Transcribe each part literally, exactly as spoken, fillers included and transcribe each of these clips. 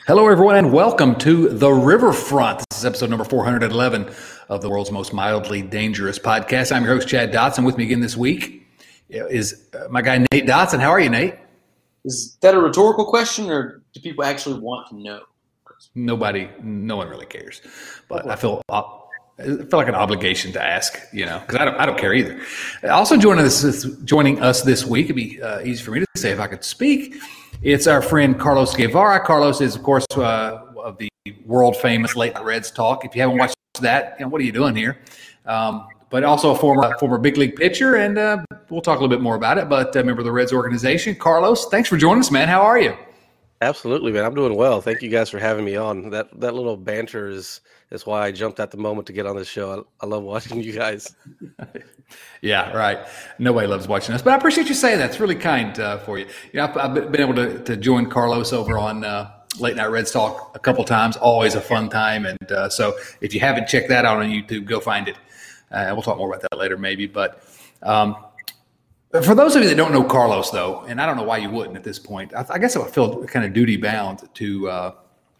Hello, everyone, and welcome to The Riverfront. This is episode number four hundred eleven of the world's most mildly dangerous podcast. I'm your host, Chad Dotson. With me again this week is my guy, Nate Dotson. How are you, Nate? Is that a rhetorical question, or do people actually want to know? Nobody, no one really cares. But I feel I feel like an obligation to ask, you know, because I don't, I don't care either. Also joining us, joining us this week, it'd be uh, easy for me to say if I could speak. It's our friend Carlos Guevara. Carlos is, of course, uh, of the world-famous Late Night Reds Talk. If you haven't watched that, you know, what are you doing here? Um, but also a former former big league pitcher, and uh, we'll talk a little bit more about it. But a member of the Reds organization. Carlos, thanks for joining us, man. How are you? Absolutely, man. I'm doing well. Thank you guys for having me on. That that little banter is is why I jumped at the moment to get on this show. I, I love watching you guys. Yeah, right. Nobody loves watching us, but I appreciate you saying that. It's really kind uh, for you. You know, I've, I've been able to, to join Carlos over on uh, Late Night Reds Talk a couple times. Always a fun time, and uh, so if you haven't checked that out on YouTube, go find it. Uh, we'll talk more about that later, maybe. But um, for those of you that don't know Carlos, though, and I don't know why you wouldn't at this point, I, I guess I would feel kind of duty bound to. Uh,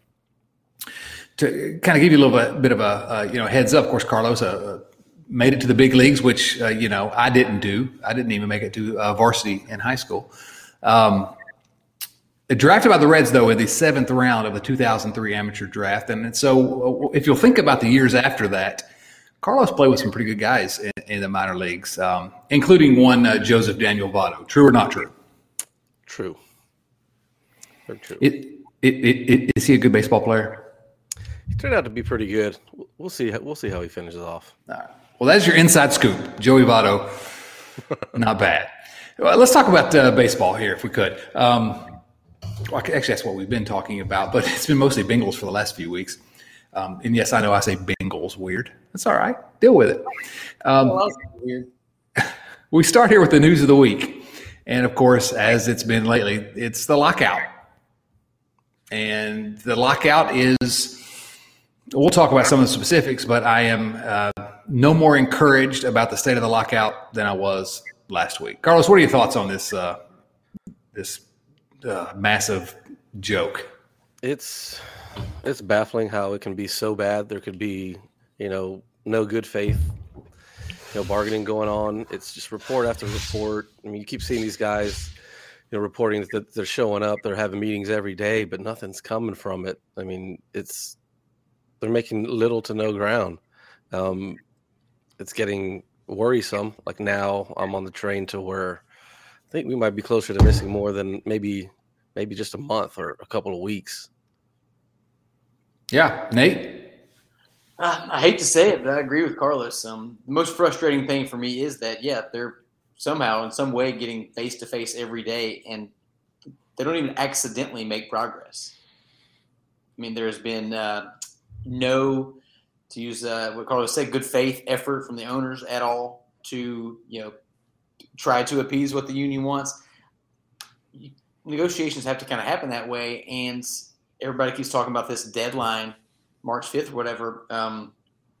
To kind of give you a little bit, bit of a uh, you know heads up, of course, Carlos uh, made it to the big leagues, which uh, you know I didn't do. I didn't even make it to uh, varsity in high school. Um, drafted by the Reds, though, in the seventh round of the two thousand three amateur draft, and so if you'll think about the years after that, Carlos played with some pretty good guys in, in the minor leagues, um, including one uh, Joseph Daniel Votto. True or not true? True. Very true. It, it, it, it, is he a good baseball player? He turned out to be pretty good. We'll see. We'll see how he finishes off. All right. Well, that's your inside scoop, Joey Votto. Not bad. Well, let's talk about uh, baseball here, if we could. Um, well, actually, that's what we've been talking about, but it's been mostly Bengals for the last few weeks. Um, and yes, I know I say Bengals weird. That's all right. Deal with it. Um, well, weird. We start here with the news of the week, and of course, as it's been lately, it's the lockout. And the lockout is. We'll talk about some of the specifics, but I am uh, no more encouraged about the state of the lockout than I was last week. Carlos, what are your thoughts on this uh, this uh, massive joke? It's it's baffling how it can be so bad. There could be, you know, no good faith, no bargaining going on. It's just report after report. I mean, you keep seeing these guys, you know, reporting that they're showing up, they're having meetings every day, but nothing's coming from it. I mean, it's they're making little to no ground. Um, it's getting worrisome. Like now I'm on the train to where I think we might be closer to missing more than maybe maybe just a month or a couple of weeks. Yeah, Nate? Uh, I hate to say it, but I agree with Carlos. Um, the most frustrating thing for me is that, yeah, they're somehow in some way getting face-to-face every day, and they don't even accidentally make progress. I mean, there's been uh, – no, to use uh, what Carlos said, good faith effort from the owners at all to, you know, try to appease what the union wants. Negotiations have to kind of happen that way, and everybody keeps talking about this deadline, March fifth or whatever. Um,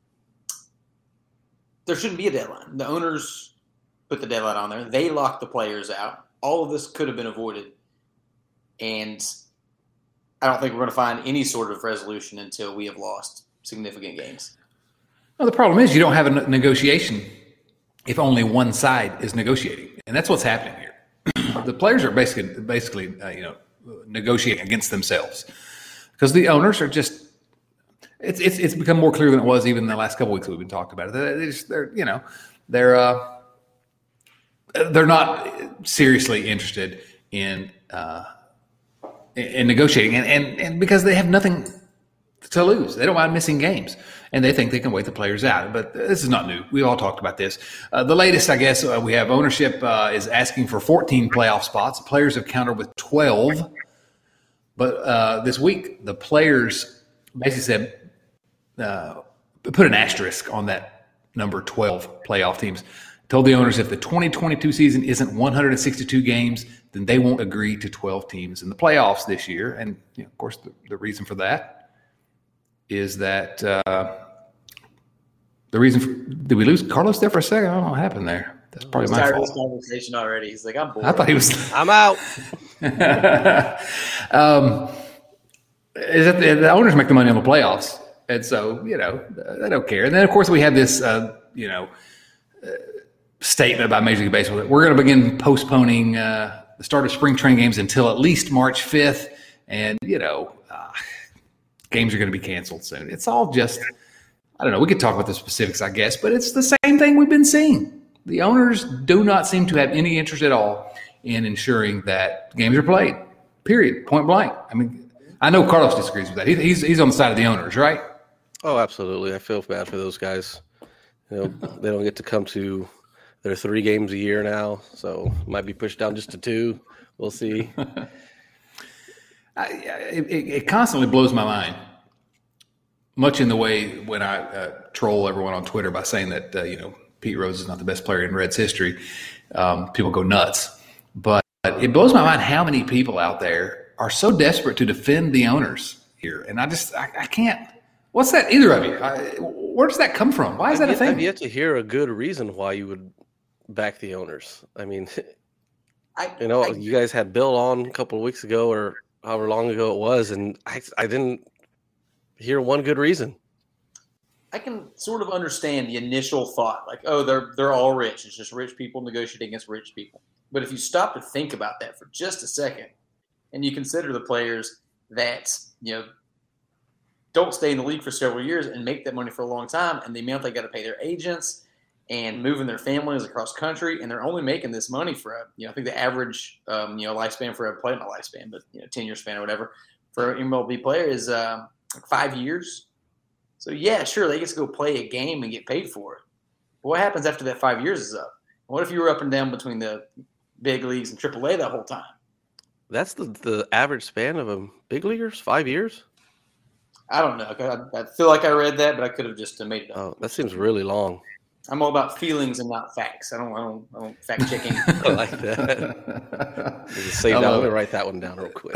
there shouldn't be a deadline. The owners put the deadline on there. They locked the players out. All of this could have been avoided, and I don't think we're going to find any sort of resolution until we have lost significant games. Well, the problem is you don't have a negotiation if only one side is negotiating, and that's what's happening here. The players are basically, basically, uh, you know, negotiating against themselves because the owners are just. It's it's it's become more clear than it was even in the last couple of weeks we've been talking about it. They're, just, they're you know, they're uh, they're not seriously interested in. Uh, in negotiating, and, and, and because they have nothing to lose. They don't mind missing games, and they think they can wait the players out. But this is not new. We all talked about this. Uh, the latest, I guess, uh, we have ownership uh, is asking for fourteen playoff spots. The players have countered with twelve. But uh, this week, the players basically said, uh, put an asterisk on that number twelve playoff teams. Told the owners if the twenty twenty-two season isn't one hundred sixty-two games, then they won't agree to twelve teams in the playoffs this year. And, you know, of course, the, the reason for that is that uh, the reason for, did we lose Carlos there for a second? I don't know what happened there. That's probably my fault. This conversation already. He's like, I'm bored. I thought he was. I'm out. um, is that the, the owners make the money on the playoffs, and so you know they don't care. And then of course we have this uh, you know uh, statement about Major League Baseball that we're going to begin postponing uh, the start of spring training games until at least March fifth, and you know uh, games are going to be canceled soon. It's all just I don't know. We could talk about the specifics, I guess, but it's the same thing we've been seeing. The owners do not seem to have any interest at all in ensuring that games are played. Period. Point blank. I mean, I know Carlos disagrees with that. He, he's he's on the side of the owners, right? Oh, absolutely. I feel bad for those guys. You know, they don't get to come to their three games a year now, so might be pushed down just to two. We'll see. I, it, it constantly blows my mind, much in the way when I uh, troll everyone on Twitter by saying that uh, you know Pete Rose is not the best player in Reds history. Um, people go nuts, but it blows my mind how many people out there are so desperate to defend the owners here, and I just I, I can't. What's that? Either of you? I, where does that come from? Why is I've that yet, a thing? I've yet to hear a good reason why you would back the owners. I mean, I, you know, I, you guys had Bill on a couple of weeks ago, or however long ago it was, and I I didn't hear one good reason. I can sort of understand the initial thought, like, oh, they're they're all rich. It's just rich people negotiating against rich people. But if you stop to think about that for just a second, and you consider the players that, you know, don't stay in the league for several years and make that money for a long time, and the amount they got to pay their agents and moving their families across country, and they're only making this money for a, you know, I think the average, um, you know, lifespan for a player, not lifespan, but, you know, ten-year span or whatever, for an M L B player is uh, like five years. So, yeah, sure, they get to go play a game and get paid for it. But what happens after that five years is up? What if you were up and down between the big leagues and triple A that whole time? That's the, the average span of a big leaguers, five years? I don't know. I, I feel like I read that, but I could have just made it up. Oh, that seems really long. I'm all about feelings and not facts. I don't. I don't. I don't fact checking. I like that. Save that. Let me write that one down real quick.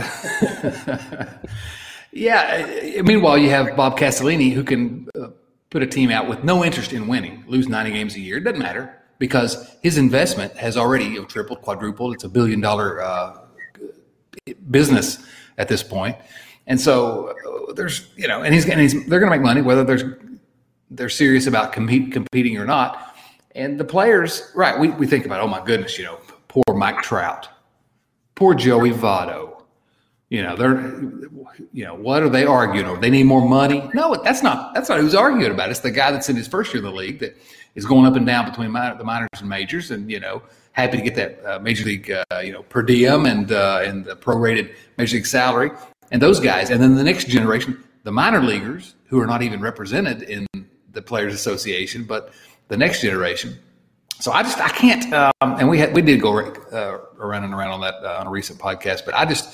Yeah. Meanwhile, you have Bob Castellini, who can uh, put a team out with no interest in winning, lose ninety games a year. It doesn't matter because his investment has already you know, tripled, quadrupled. It's a billion dollar uh, business at this point. And so uh, there's, you know, and he's, and he's they're going to make money whether there's they're serious about compete, competing or not. And the players, right? We we think about, oh my goodness, you know, poor Mike Trout, poor Joey Votto. You know, they're, you know, what are they arguing over? They need more money. No, that's not that's not who's arguing about it. It's the guy that's in his first year of the league that is going up and down between minor, the minors and majors, and you know, happy to get that uh, major league, uh, you know, per diem and uh, and the prorated major league salary. And those guys, and then the next generation, the minor leaguers who are not even represented in the Players Association, but the next generation. So I just I can't. Um, and we had we did go uh, around and around on that uh, on a recent podcast, but I just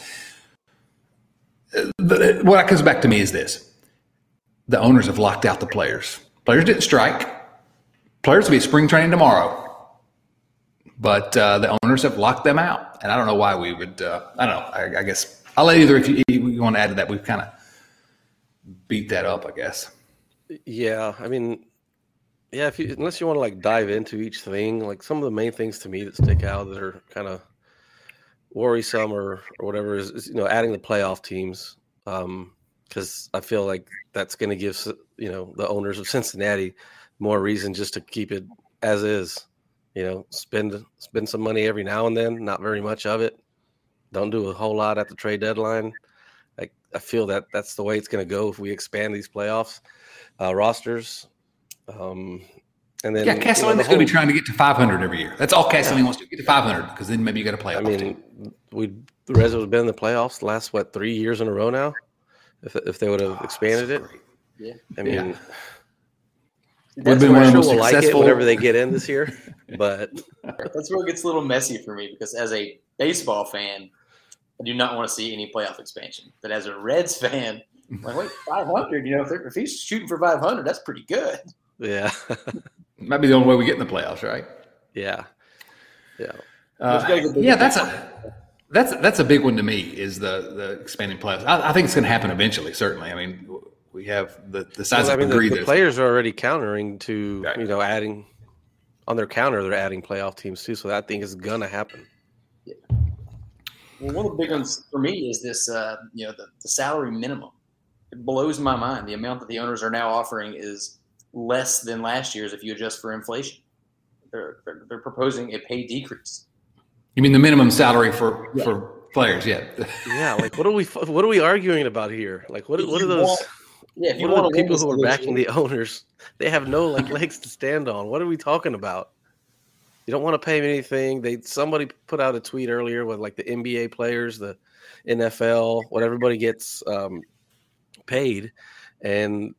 the, what comes back to me is this: the owners have locked out the players. Players didn't strike. Players will be at spring training tomorrow, but uh, the owners have locked them out, and I don't know why we would. Uh, I don't know. I, I guess. I'll let either if you, you want to add to that. We've kind of beat that up, I guess. Yeah, I mean, yeah. If you unless you want to like dive into each thing, like some of the main things to me that stick out that are kind of worrisome or or whatever is, is you know adding the playoff teams because um, I feel like that's going to give you know the owners of Cincinnati more reason just to keep it as is. You know, spend spend some money every now and then, not very much of it. Don't do a whole lot at the trade deadline. I, I feel that that's the way it's going to go if we expand these playoffs uh, rosters. Um, and then yeah, Castellini's you know, the going to be trying to get to five hundred every year. That's all Castellini yeah. wants to get to five hundred because then maybe you got to play. I mean, we the Reds have been in the playoffs the last what three years in a row now. If if they would have oh, expanded so it, yeah. I mean. Yeah. We've been one of the most successful. Like it whenever they get in this year, but that's where it gets a little messy for me because as a baseball fan, I do not want to see any playoff expansion. But as a Reds fan, I'm like, wait, five hundred, you know, if, if he's shooting for five hundred, that's pretty good. Yeah. Might be the only way we get in the playoffs, right? Yeah. Yeah. Uh, yeah, that's a that's that's a big one to me is the the expanding playoffs. I, I think it's going to happen eventually, certainly. I mean, we have the, the size well, of I mean, degree. The, the players are already countering to, right. you know, adding on their counter, they're adding playoff teams too. So that thing is going to happen. Yeah. Well, one of the big ones for me is this, uh, you know, the, the salary minimum. it blows my mind. The amount that the owners are now offering is less than last year's if you adjust for inflation. They're they're, they're proposing a pay decrease. You mean the minimum salary for, yeah. for players? Yeah. Yeah. Like, what are we what are we arguing about here? Like, what what are those? Want, yeah. If you what want are the people who are backing the owners? They have no like legs to stand on. What are we talking about? You don't want to pay them anything. They somebody put out a tweet earlier with like the N B A players, the N F L, what everybody gets um, paid, and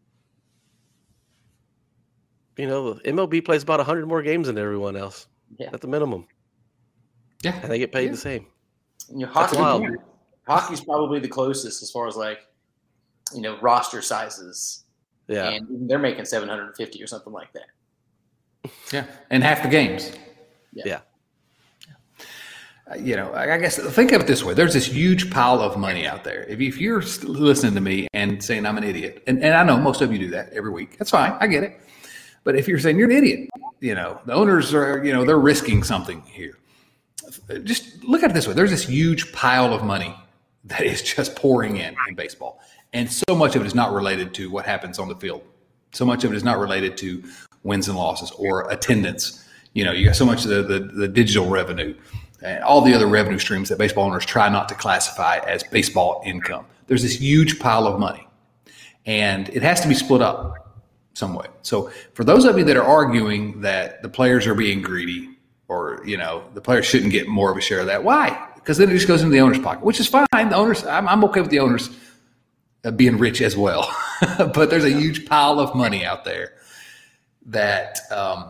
you know, M L B plays about a hundred more games than everyone else. Yeah. At the minimum. Yeah, and they get paid yeah. the same. You know, hockey, hockey's probably the closest as far as like, you know, roster sizes. Yeah, and they're making seven hundred fifty or something like that. Yeah, and half the games. Yeah. yeah. Uh, you know, I guess think of it this way: there's this huge pile of money out there. If, if you're listening to me and saying I'm an idiot, and, and I know most of you do that every week, that's fine. I get it. But if you're saying you're an idiot, you know, the owners are, you know, they're risking something here. Just look at it this way. There's this huge pile of money that is just pouring in in baseball. And so much of it is not related to what happens on the field. So much of it is not related to wins and losses or attendance. You know, you got so much of the, the, the digital revenue and all the other revenue streams that baseball owners try not to classify as baseball income. There's this huge pile of money. And it has to be split up some way. So for those of you that are arguing that the players are being greedy, or, you know, the players shouldn't get more of a share of that. Why? Because then it just goes into the owner's pocket, which is fine. The owners, I'm, I'm okay with the owners uh, being rich as well. But there's a huge pile of money out there that um,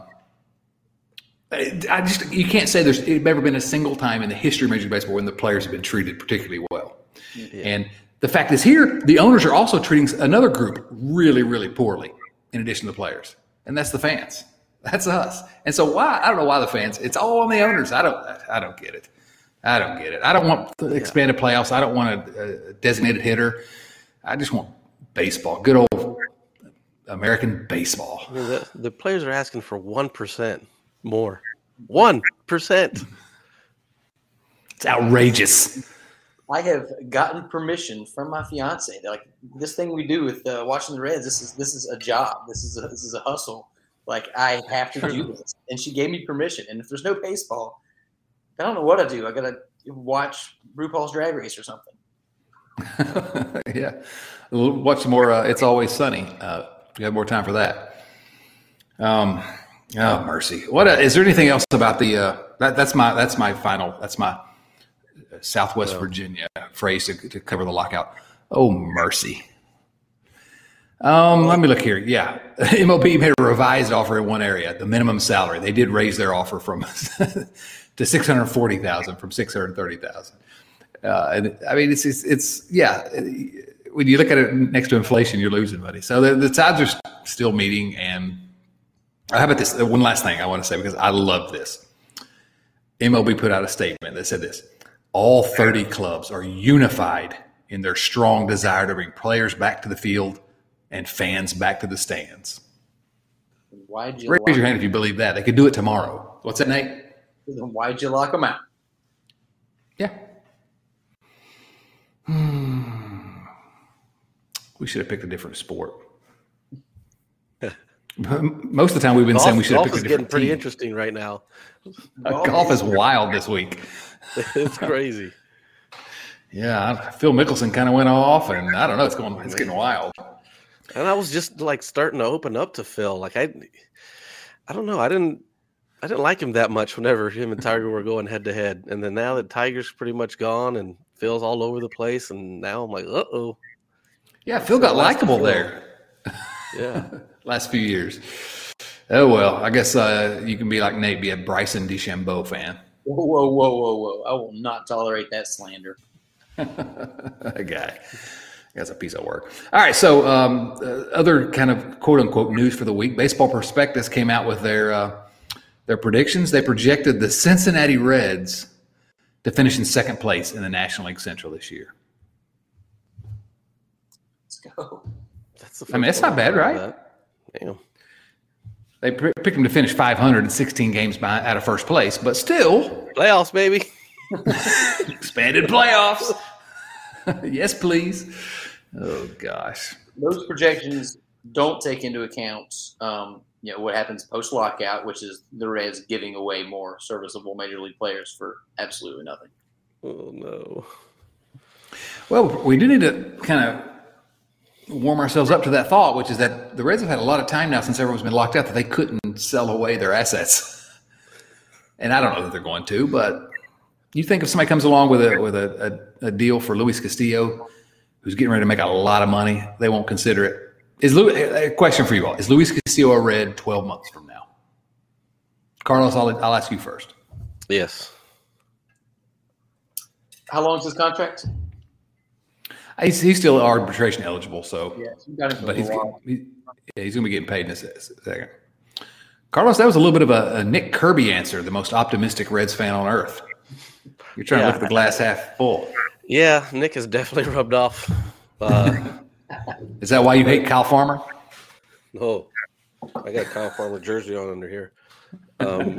I just, you can't say there's ever been a single time in the history of Major League Baseball when the players have been treated particularly well. Yeah. And the fact is here, the owners are also treating another group really, really poorly in addition to the players. And that's the fans. That's us. And so why? I don't know why the fans. It's all on the owners. I don't. I don't get it. I don't get it. I don't want the expanded playoffs. I don't want a, a designated hitter. I just want baseball. Good old American baseball. I mean, the, the players are asking for one percent more. One percent. It's outrageous. I have gotten permission from my fiance. They're like, this thing we do with uh, watching the Reds. This is this is a job. This is a, this is a hustle. Like, I have to do this. And she gave me permission. And if there's no baseball, I don't know what I do. I got to watch RuPaul's Drag Race or something. Yeah. We'll watch some more uh, It's Always Sunny. Uh, we have more time for that. Um, oh, mercy. What uh, is there anything else about the uh, that, that's my that's my final that's my Southwest Virginia phrase to, to cover the lockout. Oh, mercy. Um, let me look here. Yeah. M L B made a revised offer in one area, the minimum salary. They did raise their offer from to six hundred forty thousand dollars from six hundred thirty thousand dollars. Uh, and I mean, it's, it's, it's, yeah, when you look at it next to inflation, you're losing money. So the, the sides are still meeting. And how about this? One last thing I want to say, because I love this. M L B put out a statement that said this: all thirty clubs are unified in their strong desire to bring players back to the field and fans back to the stands. Why'd you Raise lock your hand if you believe that. They could do it tomorrow. What's that, Nate? Then why'd you lock them out? Yeah. Hmm. We should have picked a different sport. Most of the time we've been golf, saying we should have picked picked a is getting different pretty team. interesting right now. Uh, golf is wild this week. It's crazy. Yeah, Phil Mickelson kind of went off, and I don't know. It's going. It's getting wild. And I was just like starting to open up to Phil. Like I, I don't know. I didn't, I didn't like him that much whenever him and Tiger were going head to head. And then now that Tiger's pretty much gone and Phil's all over the place, and now I'm like, uh oh. Yeah, Phil got likable there. Yeah, last few years. Oh well, I guess uh, you can be like Nate, be a Bryson DeChambeau fan. Whoa, whoa, whoa, whoa, whoa! I will not tolerate that slander. A guy. That's a piece of work. All right, so um, uh, other kind of quote-unquote news for the week. Baseball Prospectus came out with their uh, their predictions. They projected the Cincinnati Reds to finish in second place in the National League Central this year. Let's go. That's the I mean, that's not bad, right? Damn. They p- picked them to finish five hundred sixteen games by, out of first place, but still. Playoffs, baby. Expanded playoffs. Yes, please. Oh gosh. Those projections don't take into account, um, you know, what happens post lockout, which is the Reds giving away more serviceable major league players for absolutely nothing. Oh no. Well, we do need to kind of warm ourselves up to that thought, which is that the Reds have had a lot of time now since everyone's been locked out that they couldn't sell away their assets. And I don't know that they're going to, but you think if somebody comes along with a with a, a, a deal for Luis Castillo, who's getting ready to make a lot of money, they won't consider it. Is Luis, a question for you all: is Luis Castillo a Red twelve months from now? Carlos, I'll I'll ask you first. Yes. How long is his contract? He's, he's still arbitration eligible, so Yes, you got him for but a he's while. he, yeah, he's going to be getting paid in a se- second. Carlos, that was a little bit of a, a Nick Kirby answer, the most optimistic Reds fan on earth. You're trying Yeah. to look at the glass half full. Yeah, Nick has definitely rubbed off. Uh, Is that why you hate Kyle Farmer? no, I got Kyle Farmer jersey on under here. Um,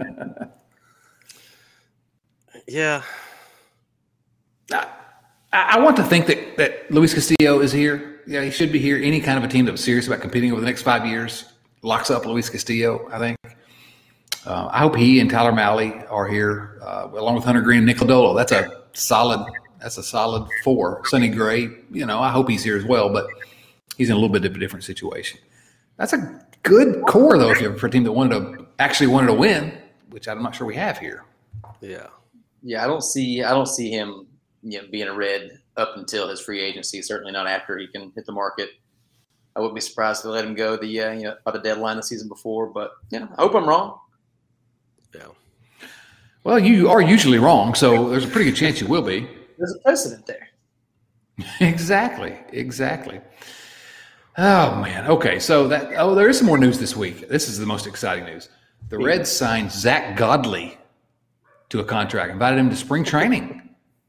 yeah, I, I want to think that, that Luis Castillo is here. Yeah, he should be here. Any kind of a team that was serious about competing over the next five years locks up Luis Castillo, I think. Uh, I hope he and Tyler Malley are here, uh, along with Hunter Green and Nick Lodolo. That's a solid. That's a solid four. Sonny Gray, you know, I hope he's here as well, but he's in a little bit of a different situation. That's a good core, though, if you're for a team that wanted to actually wanted to win, which I'm not sure we have here. yeah. Yeah, I don't see I don't see him, you know, being a Red up until his free agency. Certainly not after he can hit the market. I wouldn't be surprised if they let him go the uh, you know by the deadline the season before. But yeah, I hope I'm wrong. Yeah. Well, you are usually wrong, so there's a pretty good chance you will be. There's a precedent there. Exactly, exactly. Oh man. Okay, so that oh, there is some more news this week. This is the most exciting news. The Reds signed Zach Godley to a contract, invited him to spring training.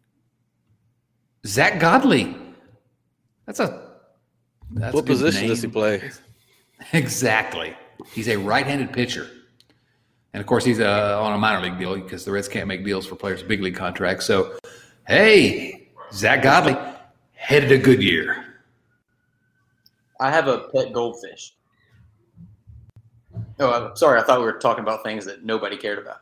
Zach Godley. That's a that's What a good position name. does he play? Exactly. He's a right-handed pitcher. And of course, he's uh, on a minor league deal because the Reds can't make deals for players' big league contracts. So, hey, Zach Godley headed a good year. I have a pet goldfish. Oh, I'm sorry. I thought we were talking about things that nobody cared about.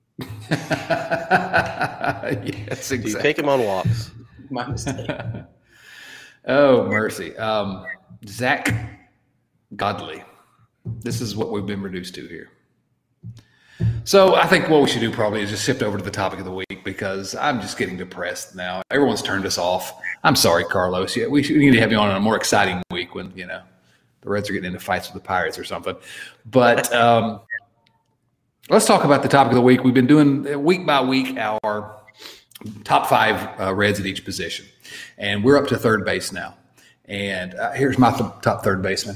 Yes, Do you exactly. take him on walks? My mistake. Oh, mercy. Um, Zach Godley. This is what we've been reduced to here. So I think what we should do probably is just shift over to the topic of the week because I'm just getting depressed now. Everyone's turned us off. I'm sorry, Carlos. Yeah, we, should, we need to have you on a more exciting week when, you know, the Reds are getting into fights with the Pirates or something. But um, let's talk about the topic of the week. We've been doing week by week our top five uh, Reds at each position. And we're up to third base now. And uh, here's my th- top third baseman.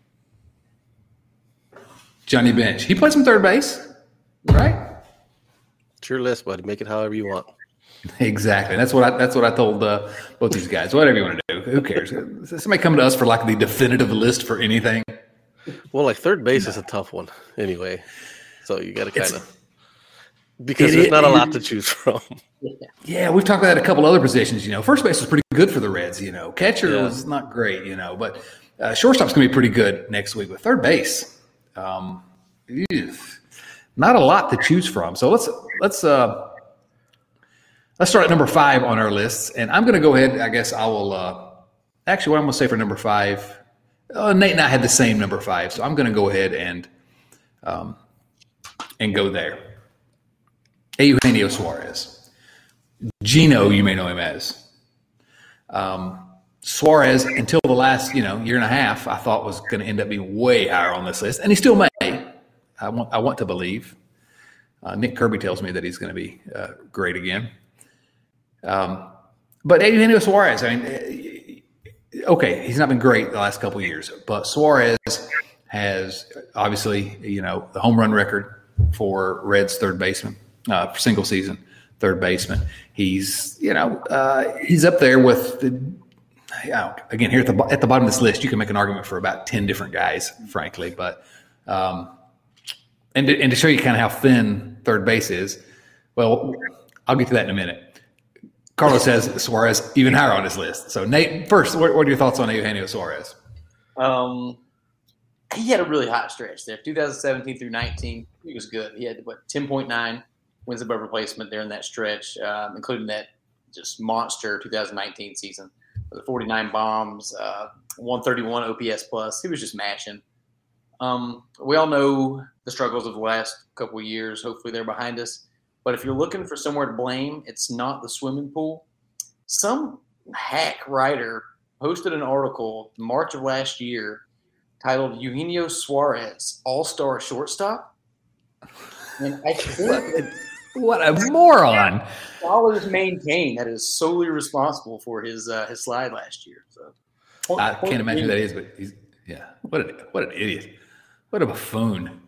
Johnny Bench. He plays some third base, right? It's your list, buddy. Make it however you want. Exactly. That's what I. That's what I told uh, both these guys. Whatever you want to do, who cares? Somebody coming to us for like the definitive list for anything. Well, like third base is a tough one anyway. So you got to It's- kind of because it- there's it- not a it- lot to choose from. Yeah, we've talked about a couple other positions. You know, first base was pretty good for the Reds. You know, catcher Yeah. was not great. You know, but uh, shortstop's going to be pretty good next week. But third base, um, ew, not a lot to choose from. So let's let's uh, let's start at number five on our lists. And I'm going to go ahead. I guess I will. Uh, actually, what I'm going to say for number five, uh, Nate and I had the same number five, so I'm going to go ahead and um, and go there. Eugenio Suarez. Gino, you may know him as. Um, Suarez, until the last, you know, year and a half, I thought was going to end up being way higher on this list, and he still may. I want, I want to believe. Uh, Nick Kirby tells me that he's going to be uh, great again. Um, but Eugenio Suarez, I mean, okay, he's not been great the last couple of years, but Suarez has obviously, you know, the home run record for Reds third baseman, uh, for single season third baseman. He's, you know, uh, he's up there with the, you know, again, here at the, bo- at the bottom of this list, you can make an argument for about ten different guys, frankly, but, um, and to, and to show you kind of how thin third base is, well, I'll get to that in a minute. Carlos has Suarez even higher on his list. So, Nate, first, what, what are your thoughts on Eugenio Suarez? Um, he had a really hot stretch there, two thousand seventeen through nineteen. He was good. He had what ten point nine wins above replacement there in that stretch, um, including that just monster two thousand nineteen season with the forty-nine bombs, uh, one thirty-one O P S plus. He was just matching. Um, we all know the struggles of the last couple of years. Hopefully, they're behind us. But if you're looking for somewhere to blame, it's not the swimming pool. Some hack writer posted an article in March of last year titled Eugenio Suarez, All-Star Shortstop. And I think what a moron. Scholars maintain that is solely responsible for his uh, his slide last year. So point, I point can't imagine who that is, but he's, yeah, what, a, what an idiot. What a buffoon.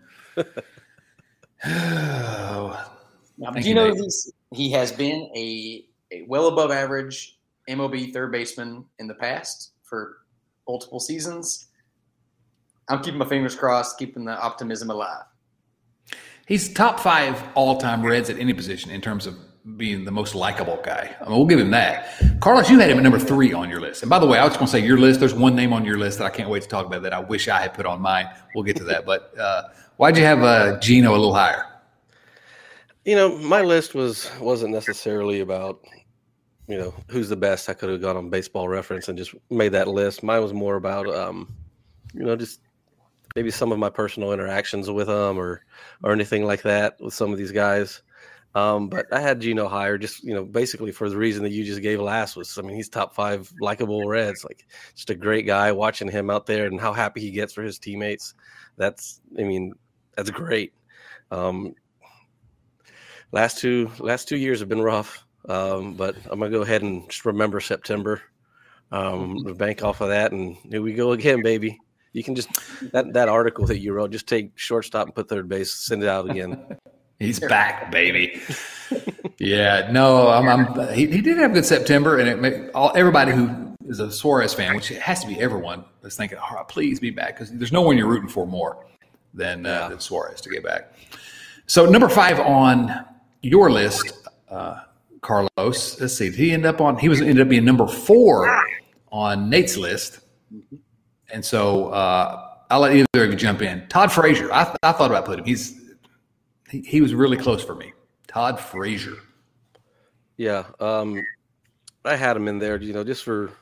Oh. Now, do you know he's, he has been a, a well above average M L B third baseman in the past for multiple seasons? I'm keeping my fingers crossed, keeping the optimism alive. He's top five all-time Reds at any position in terms of being the most likable guy. I mean, we'll give him that. Carlos, you had him at number three on your list. And by the way, I was going to say your list, there's one name on your list that I can't wait to talk about that I wish I had put on mine. We'll get to that. But uh, why'd you have uh, Gino a little higher? You know, my list was, wasn't necessarily about, you know, who's the best. I could have gone on Baseball Reference and just made that list. Mine was more about, um, you know, just maybe some of my personal interactions with them or or anything like that with some of these guys. Um, but I had Gino higher just, you know, basically for the reason that you just gave last was, I mean, he's top five likable Reds, like just a great guy. Watching him out there and how happy he gets for his teammates. That's, I mean, that's great. Um, last two, last two years have been rough. Um, but I'm going to go ahead and just remember September, um, bank off of that. And here we go again, baby. You can just that, that article that you wrote, just take shortstop and put third base, send it out again. He's back, baby. Yeah, no, I'm, I'm he, he did have a good September, and it made all everybody who is a Suarez fan, which it has to be everyone, is thinking, oh, please be back, because there's no one you're rooting for more than, uh, than Suarez to get back. So number five on your list, uh, Carlos. Let's see, he ended up on he was ended up being number four on Nate's list. And so uh, I'll let either of you jump in. Todd Frazier, I, th- I thought about putting him. He's he, he was really close for me. Todd Frazier. Yeah, um, I had him in there, you know, just for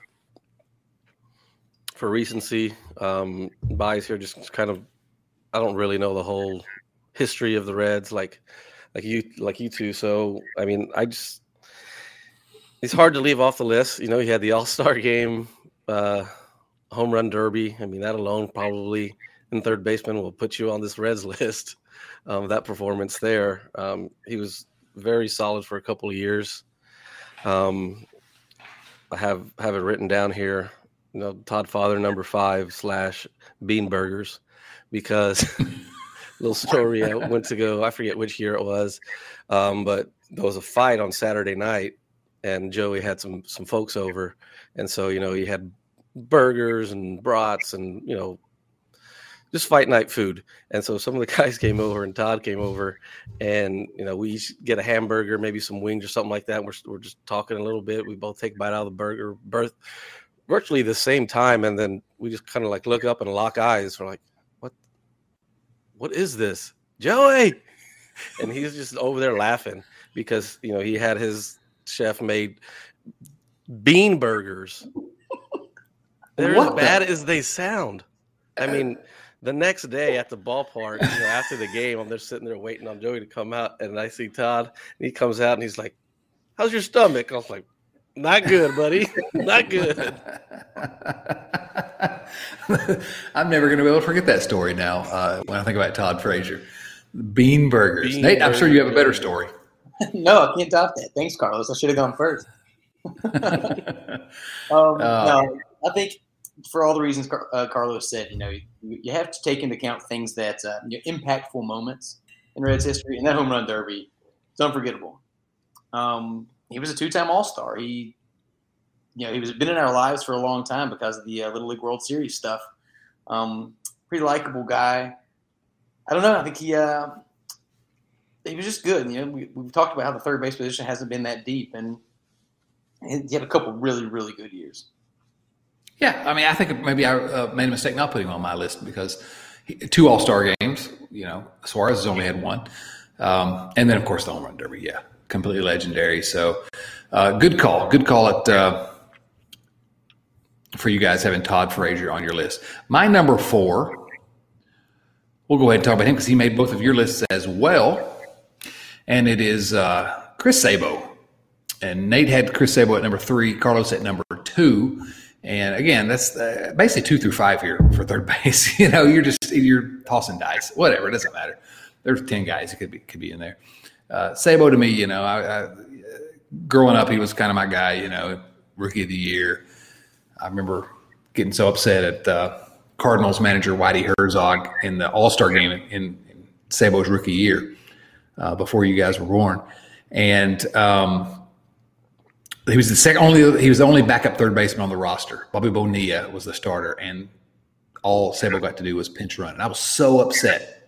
for recency. Um, bias here, just kind of. I don't really know the whole history of the Reds, like like you like you two. So I mean, I just it's hard to leave off the list. You know, he had the All-Star game. Uh, Home run derby. I mean, that alone probably in third baseman will put you on this Reds list. Um, that performance there. Um, he was very solid for a couple of years. Um, I have have it written down here. You know, Todd Father number five slash Bean Burgers, because little story. I went to go. I forget which year it was, um, but there was a fight on Saturday night, and Joey had some some folks over, and so you know he had burgers and brats and, you know, just fight night food. And so some of the guys came over and Todd came over and, you know, we each get a hamburger, maybe some wings or something like that. We're, we're just talking a little bit. We both take a bite out of the burger, birth, virtually the same time. And then we just kind of like look up and lock eyes. We're like, what, what is this? Joey? And he's just over there laughing because, you know, he had his chef made bean burgers. They're what as bad the? as they sound. I mean, the next day at the ballpark, you know, after the game, I'm just sitting there waiting on Joey to come out, and I see Todd, and he comes out, and he's like, how's your stomach? I was like, not good, buddy. Not good. I'm never going to be able to forget that story now uh, when I think about Todd Frazier. Bean burgers. Bean Nate, burgers. I'm sure you have a better story. No, I can't top that. Thanks, Carlos. I should have gone first. um, uh, no, I think for all the reasons uh, Carlos said, you know, you, you have to take into account things that uh, you know, impactful moments in Reds history, and that home run derby, it's unforgettable. Um, he was a two-time All-Star. He, you know, he was been in our lives for a long time because of the uh, Little League World Series stuff. Um, pretty likable guy. I don't know. I think he uh, he was just good. You know, we, we've talked about how the third base position hasn't been that deep, and He had a couple really, really good years. Yeah, I mean, I think maybe I uh, made a mistake not putting him on my list because he, two All-Star games, you know, Suarez has only had one. Um, and then, of course, the home run derby, yeah, completely legendary. So uh, good call. Good call at, uh, for you guys having Todd Frazier on your list. My number four, we'll go ahead and talk about him because he made both of your lists as well. And it is uh, Chris Sabo. And Nate had Chris Sabo at number three, Carlos at number two. And again, that's uh, basically two through five here for third base. You know, you're just you're tossing dice, whatever. It doesn't matter. There's ten guys that could be could be in there. Uh, Sabo to me, you know, I, I, growing up, he was kind of my guy. You know, rookie of the year. I remember getting so upset at uh, Cardinals manager Whitey Herzog in the All Star game in, in Sabo's rookie year uh, before you guys were born, and. Um, He was the second only. He was the only backup third baseman on the roster. Bobby Bonilla was the starter, and all Sabo got to do was pinch run. And I was so upset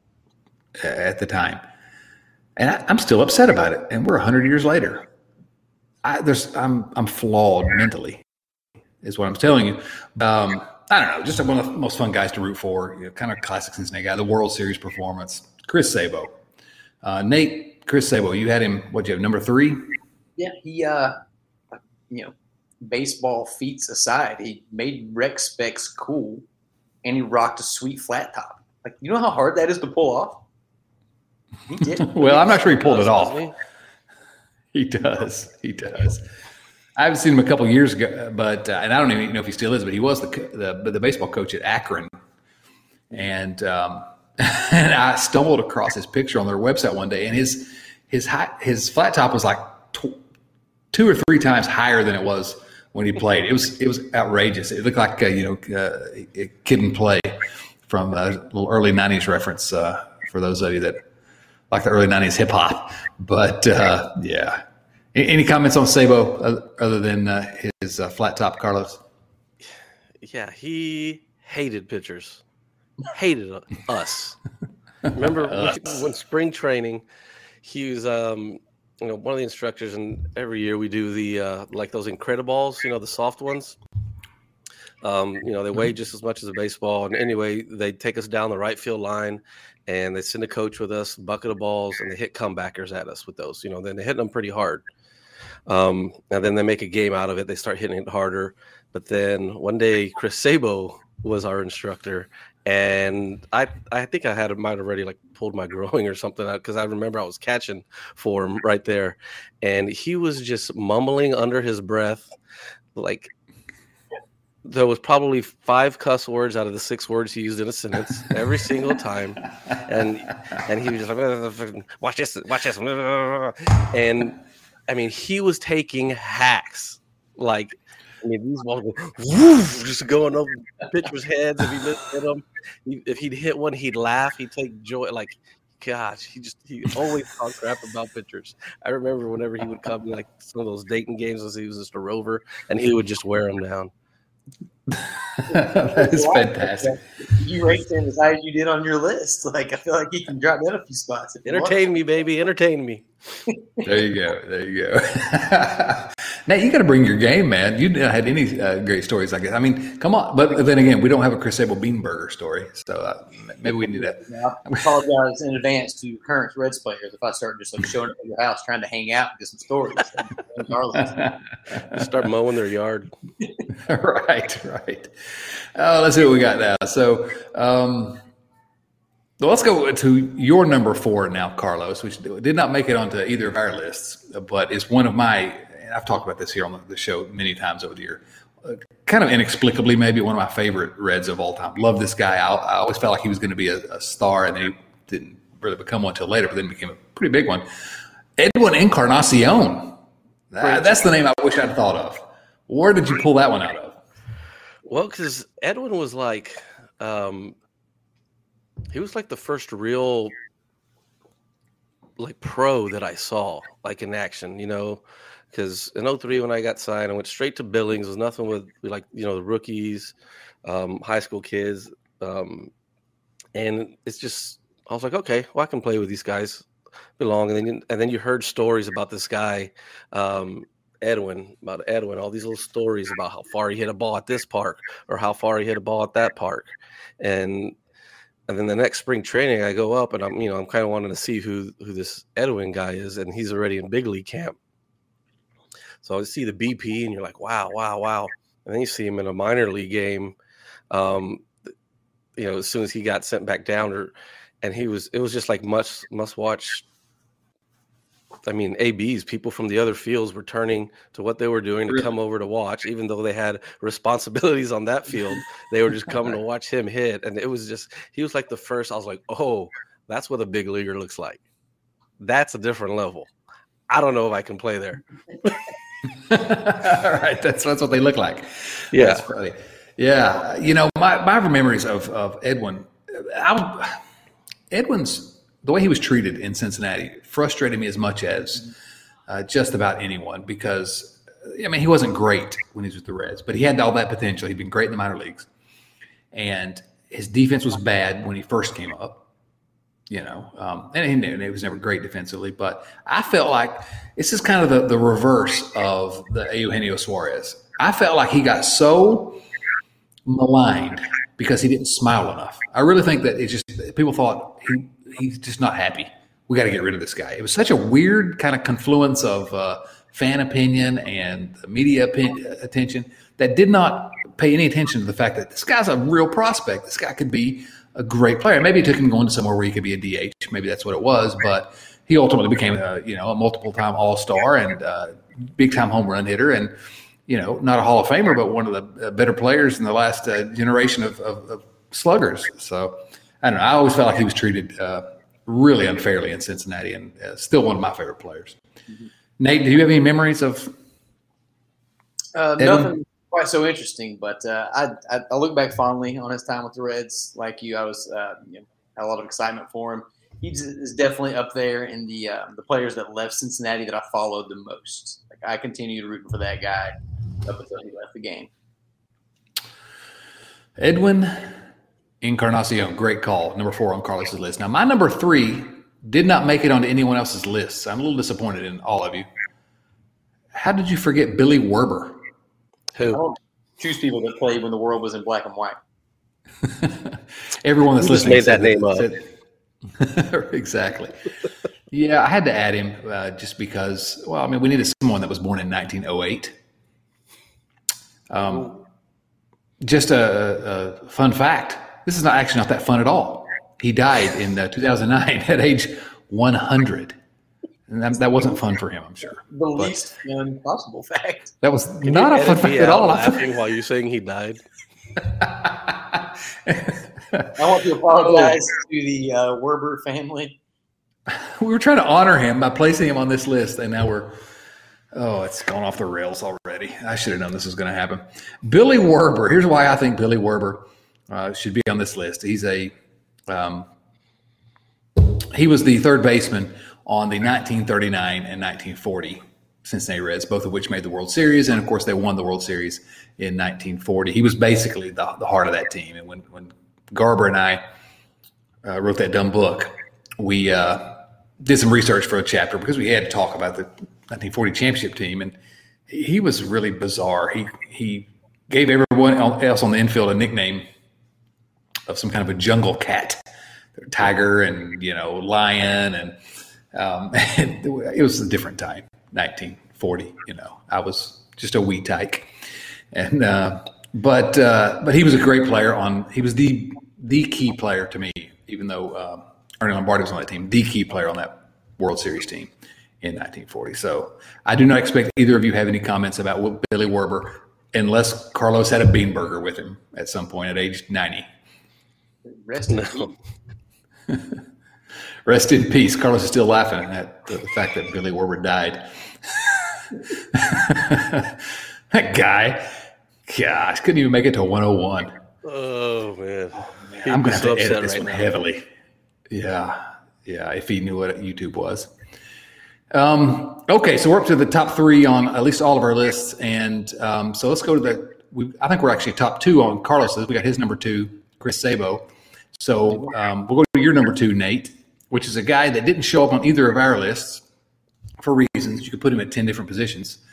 at the time, and I, I'm still upset about it. And we're a hundred years later. I, there's, I'm, I'm flawed mentally, is what I'm telling you. Um, I don't know, just one of the most fun guys to root for. You know, kind of classic Cincinnati guy. The World Series performance, Chris Sabo. Uh, Nate, Chris Sabo. You had him. What you have? Number three. Yeah, he. Uh, you know, baseball feats aside, he made rec specs cool, and he rocked a sweet flat top. Like, you know how hard that is to pull off? He did. Well, I'm not sure he pulled it off. He does. He does. I haven't seen him a couple years ago, but uh, and I don't even know if he still is, but he was the the, the baseball coach at Akron, and um, and I stumbled across his picture on their website one day, and his his high, his flat top was like tw- two or three times higher than it was when he played. It was it was outrageous. It looked like uh, you know uh, a Kid and Play from a little early nineties reference uh, for those of you that like the early nineties hip hop. But uh, yeah, any comments on Sabo other than uh, his uh, flat top, Carlos? Yeah, he hated pitchers, hated us. Remember us. When spring training, he was. Um, You know, one of the instructors, and every year we do the uh, like those Incrediballs, you know, the soft ones. Um, you know, they weigh just as much as a baseball. And anyway, they take us down the right field line, and they send a coach with us, bucket of balls, and they hit comebackers at us with those. You know, then they hit them pretty hard. Um, and then they make a game out of it. They start hitting it harder. But then one day, Chris Sabo was our instructor, and I I think I had it might already like pulled my groin or something out because I remember I was catching for him right there, and he was just mumbling under his breath, like there was probably five cuss words out of the six words he used in a sentence every single time, and and he was just like, watch this, watch this, and I mean he was taking hacks like. I mean, these balls go woof, just going over pitchers' heads. If he hit them, if he'd hit one, he'd laugh. He'd take joy. Like, gosh, he just he always talked crap about pitchers. I remember whenever he would come to like some of those Dayton games, as he was just a rover, and he would just wear them down. That is fantastic. You ranked him as high as you did on your list. Like, I feel like he can drop down a few spots. Entertain me, baby. Entertain me. There you go. There you go. Now you got to bring your game, man. You didn't had any uh, great stories like that. I mean, come on. But then again, we don't have a Chris Sabo Beanburger story, so uh, maybe we need that. Yeah, I apologize in advance to current Reds players if I start just like showing up at your house trying to hang out and get some stories. Start mowing their yard. Right, right. Uh, let's see what we got now. So, um, well, let's go to your number four now, Carlos, which did not make it onto either of our lists, but is one of my, and I've talked about this here on the show many times over the year, uh, kind of inexplicably maybe one of my favorite Reds of all time. Love this guy. I, I always felt like he was going to be a, a star, and then he didn't really become one until later, but then became a pretty big one. Edwin Encarnacion. That, that's the name I wish I'd thought of. Where did you pull that one out of? Well, because Edwin was like, um, he was like the first real, like pro that I saw, like in action, you know, because in oh three when I got signed, I went straight to Billings. There's nothing with like, you know, the rookies, um, high school kids. Um, and it's just, I was like, okay, well, I can play with these guys belong. And then, and then you heard stories about this guy, um, Edwin, about Edwin, all these little stories about how far he hit a ball at this park or how far he hit a ball at that park. And and then the next spring training, I go up and I'm, you know, I'm kind of wanting to see who, who this Edwin guy is. And he's already in big league camp. So I see the B P and you're like, wow, wow, wow. And then you see him in a minor league game. Um, you know, as soon as he got sent back down, or, and he was, it was just like must, must watch. I mean, A Bs, people from the other fields were turning to what they were doing to come over to watch, even though they had responsibilities on that field. They were just coming to watch him hit. And it was just, he was like the first, I was like, oh, that's what a big leaguer looks like. That's a different level. I don't know if I can play there. All right. That's, that's what they look like. Yeah. That's funny. Yeah. You know, my, my memories of, of Edwin, I, Edwin's, the way he was treated in Cincinnati frustrated me as much as uh, just about anyone because, I mean, he wasn't great when he was with the Reds, but he had all that potential. He'd been great in the minor leagues. And his defense was bad when he first came up, you know, um, and he, he was never great defensively. But I felt like this is kind of the, the reverse of the Eugenio Suarez. I felt like he got so maligned because he didn't smile enough. I really think that it's just people thought he he's just not happy. We got to get rid of this guy. It was such a weird kind of confluence of uh, fan opinion and media opinion, attention that did not pay any attention to the fact that this guy's a real prospect. This guy could be a great player. Maybe it took him going to somewhere where he could be a D H. Maybe that's what it was. But he ultimately became a, you know, a multiple-time All-Star and uh, big-time home run hitter and, you know, not a Hall of Famer, but one of the better players in the last uh, generation of, of, of sluggers. So, I don't know. I always felt like he was treated uh, really unfairly in Cincinnati and uh, still one of my favorite players. Mm-hmm. Nate, do you have any memories of uh, nothing quite so interesting, but uh, I, I, I look back fondly on his time with the Reds. Like you, I was uh, you know, had a lot of excitement for him. He is definitely up there in the uh, the players that left Cincinnati that I followed the most. Like I continue to root for that guy up until he left the game. Edwin Encarnacion, great call. Number four on Carlos's list. Now, my number three did not make it onto anyone else's list. So I'm a little disappointed in all of you. How did you forget Billy Werber? Who? I don't choose people that played when the world was in black and white. Everyone that's you listening just made that name up. Said, exactly. Yeah, I had to add him uh, just because, well, I mean, we needed someone that was born in nineteen oh eight. Um, just a, a fun fact. This is not actually not that fun at all. He died in uh, two thousand nine at age one hundred. And that, that wasn't fun for him, I'm sure. The but least fun possible fact. That was Can not a fun fact at all. Laughing while you're saying he died. I want to apologize oh. to the uh, Werber family. We were trying to honor him by placing him on this list, and now we're oh, it's gone off the rails already. I should have known this was going to happen. Billy Werber. Here's why I think Billy Werber uh, should be on this list. He's a um, he was the third baseman on the nineteen thirty-nine and nineteen forty Cincinnati Reds, both of which made the World Series, and of course they won the World Series in nineteen forty. He was basically the, the heart of that team. And when when Garber and I uh, wrote that dumb book, we uh, did some research for a chapter because we had to talk about the nineteen forty championship team, and he was really bizarre. He he gave everyone else on the infield a nickname of some kind of a jungle cat, tiger, and you know lion, and um, it was a different time, nineteen forty. You know, I was just a wee tyke, and uh, but uh, but he was a great player. On he was the the key player to me, even though uh, Ernie Lombardi was on that team, the key player on that World Series team in nineteen forty. So I do not expect either of you have any comments about Billy Werber, unless Carlos had a bean burger with him at some point at age ninety. Rest in peace. Rest in peace. Carlos is still laughing at the fact that Billy Werber died. That guy, gosh, couldn't even make it to one oh one. Oh, man. man I'm going to have to edit this right one now. Heavily. Yeah, yeah, if he knew what YouTube was. Um, okay, so we're up to the top three on at least all of our lists. And um, so let's go to the we, – I think we're actually top two on Carlos's. We got his number two, Chris Sabo. So um, we'll go to your number two, Nate, which is a guy that didn't show up on either of our lists for reasons. You could put him at ten different positions.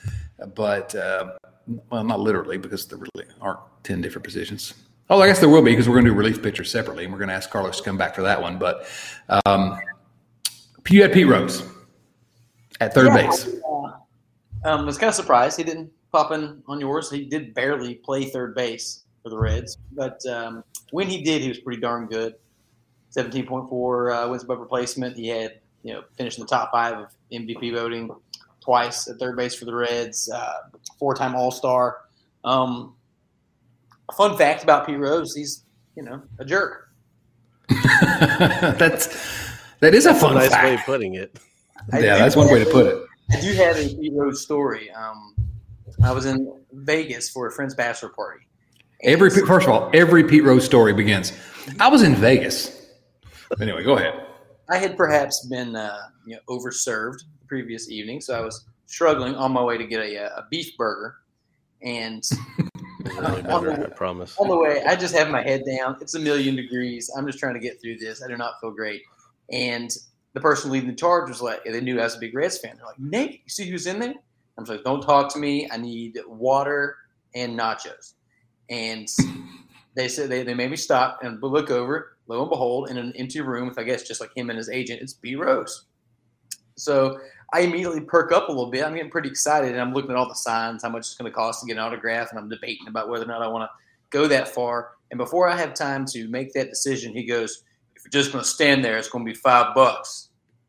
but uh, well, not literally because there really aren't ten different positions. Oh, I guess there will be because we're going to do relief pitchers separately, and we're going to ask Carlos to come back for that one. But um, you had Pete Rose at third yeah, base. Uh, um, I was kind of surprised he didn't pop in on yours. He did barely play third base for the Reds, but um, when he did, he was pretty darn good. seventeen point four uh, wins above replacement. He had, you know, finished in the top five of M V P voting twice at third base for the Reds, uh, four-time All-Star. Um, a fun fact about Pete Rose, he's, you know, a jerk. that's that is a fun a nice fact. way of putting it. Yeah, that's one way to put it. I do have a Pete Rose story. Um, I was in Vegas for a friend's bachelor party. Every first of all, every Pete Rose story begins. I was in Vegas. Anyway, go ahead. I had perhaps been uh, you know, overserved the previous evening, so I was struggling on my way to get a, a beef burger. And Really on, better, the, I promise. on the way, I just have my head down. It's a million degrees. I'm just trying to get through this. I do not feel great. And the person leading the charge was like, they knew I was a big Reds fan. They're like, Nate, you see who's in there? I'm like, don't talk to me. I need water and nachos. And they said they, they made me stop and look over. Lo and behold, in an empty room with, I guess, just like him and his agent, it's B. Rose. So I immediately perk up a little bit. I'm getting pretty excited, and I'm looking at all the signs, how much it's going to cost to get an autograph, and I'm debating about whether or not I want to go that far. And before I have time to make that decision, he goes, if you're just going to stand there, it's going to be five bucks.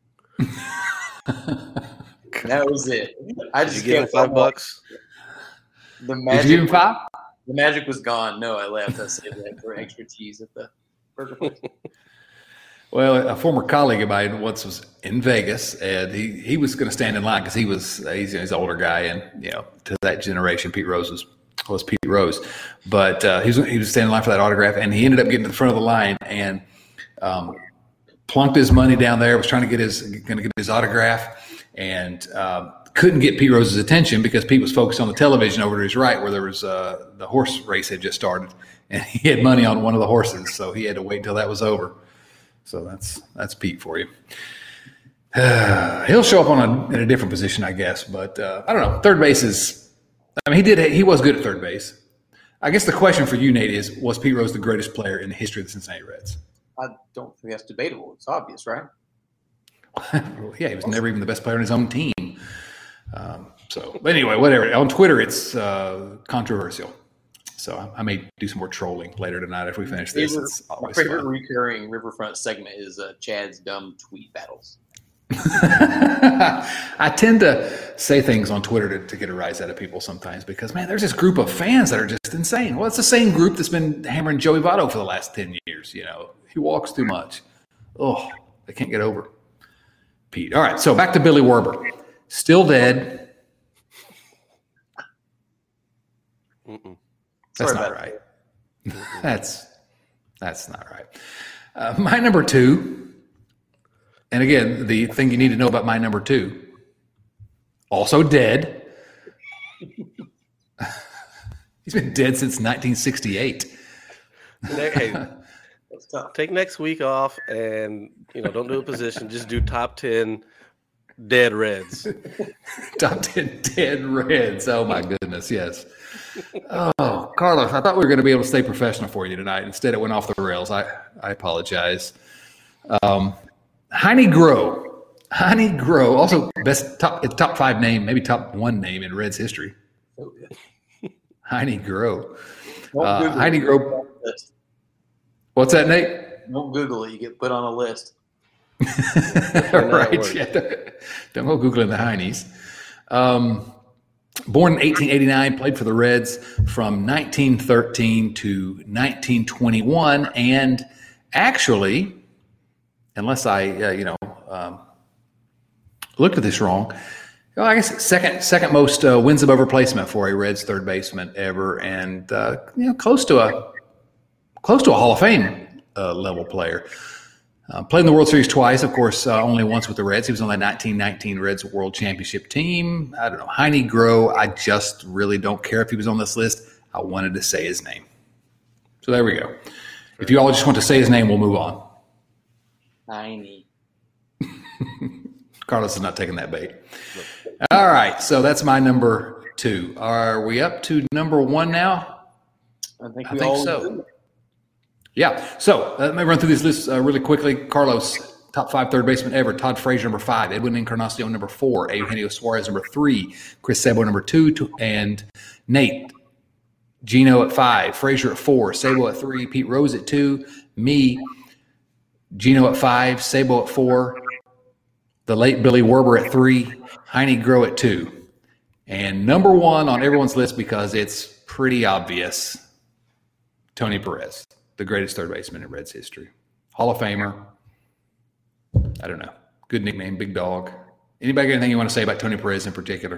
That was it. I Did just you give him five bucks? The magic, Did you give him five? the magic was gone. No, I left. I saved that for extra cheese at the burger place. Well, a former colleague of mine once was in Vegas, and he, he was going to stand in line because he was he's, he's an older guy, and you know, to that generation, Pete Rose was, was Pete Rose. But uh, he was he was standing in line for that autograph, and he ended up getting to the front of the line and um, plunked his money down there. Was trying to get his going to get his autograph, and um, couldn't get Pete Rose's attention because Pete was focused on the television over to his right, where there was uh, the horse race had just started, and he had money on one of the horses, so he had to wait until that was over. So that's that's Pete for you. Uh, he'll show up on a, in a different position, I guess. But uh, I don't know. Third base is. I mean, he did. He was good at third base. I guess the question for you, Nate, is: was Pete Rose the greatest player in the history of the Cincinnati Reds? I don't think that's debatable. It's obvious, right? Well, yeah, he was never even the best player on his own team. Um, so, but anyway, whatever. On Twitter, it's uh, controversial. So I, I may do some more trolling later tonight if we finish this. Favorite, It's my always favorite fun. recurring Riverfront segment is uh, Chad's dumb tweet battles. I tend to say things on Twitter to, to get a rise out of people sometimes because, man, there's this group of fans that are just insane. Well, it's the same group that's been hammering Joey Votto for the last ten years. You know, he walks too much. Oh, they can't get over Pete. All right, so back to Billy Werber. Still dead. Mm-mm. That's Sorry not about right. that's that's not right. Uh, my number two, and again, the thing you need to know about my number two, also dead. He's been dead since nineteen sixty-eight. Hey, That's tough. take next week off, and you know, don't do a position. Just do top ten dead Reds. Top ten dead Reds. Oh my goodness, yes. Oh, Carlos, I thought we were going to be able to stay professional for you tonight. Instead, it went off the rails. I, I apologize. Um, Heine Groh. Heine Groh, also best top top five name, maybe top one name in Reds history. So good. Heine Groh. Don't Uh, Google Heine it. Groh. What's that, Nate? Don't Google it. You get put on a list. Right. works. Yeah, don't, don't go Googling the Heinies. Um, born in eighteen eighty-nine, played for the Reds from nineteen thirteen to nineteen twenty-one, and actually, unless I, uh, you know, um, looked at this wrong, well, I guess second second most uh, wins above replacement for a Reds third baseman ever, and uh, you know, close to a close to a Hall of Fame uh, level player. Uh, played in the World Series twice, of course, uh, only once with the Reds. He was on that nineteen nineteen Reds World Championship team. I don't know. Heine Groh, I just really don't care if he was on this list. I wanted to say his name. So there we go. If you all just want to say his name, we'll move on. Tiny. Carlos is not taking that bait. All right, so that's my number two. Are we up to number one now? I think I we think all so. do. Yeah. So uh, let me run through these lists uh, really quickly. Carlos, top five third baseman ever. Todd Frazier, number five. Edwin Encarnacion, number four. Eugenio Suarez, number three. Chris Sabo, number two. two and Nate. Gino at five. Frazier at four. Sabo at three. Pete Rose at two. Me. Gino at five. Sabo at four. The late Billy Werber at three. Heine Groh at two. And number one on everyone's list because it's pretty obvious, Tony Perez, the greatest third baseman in Reds history. Hall of Famer. I don't know. Good nickname, Big Dog. Anybody got anything you want to say about Tony Perez in particular?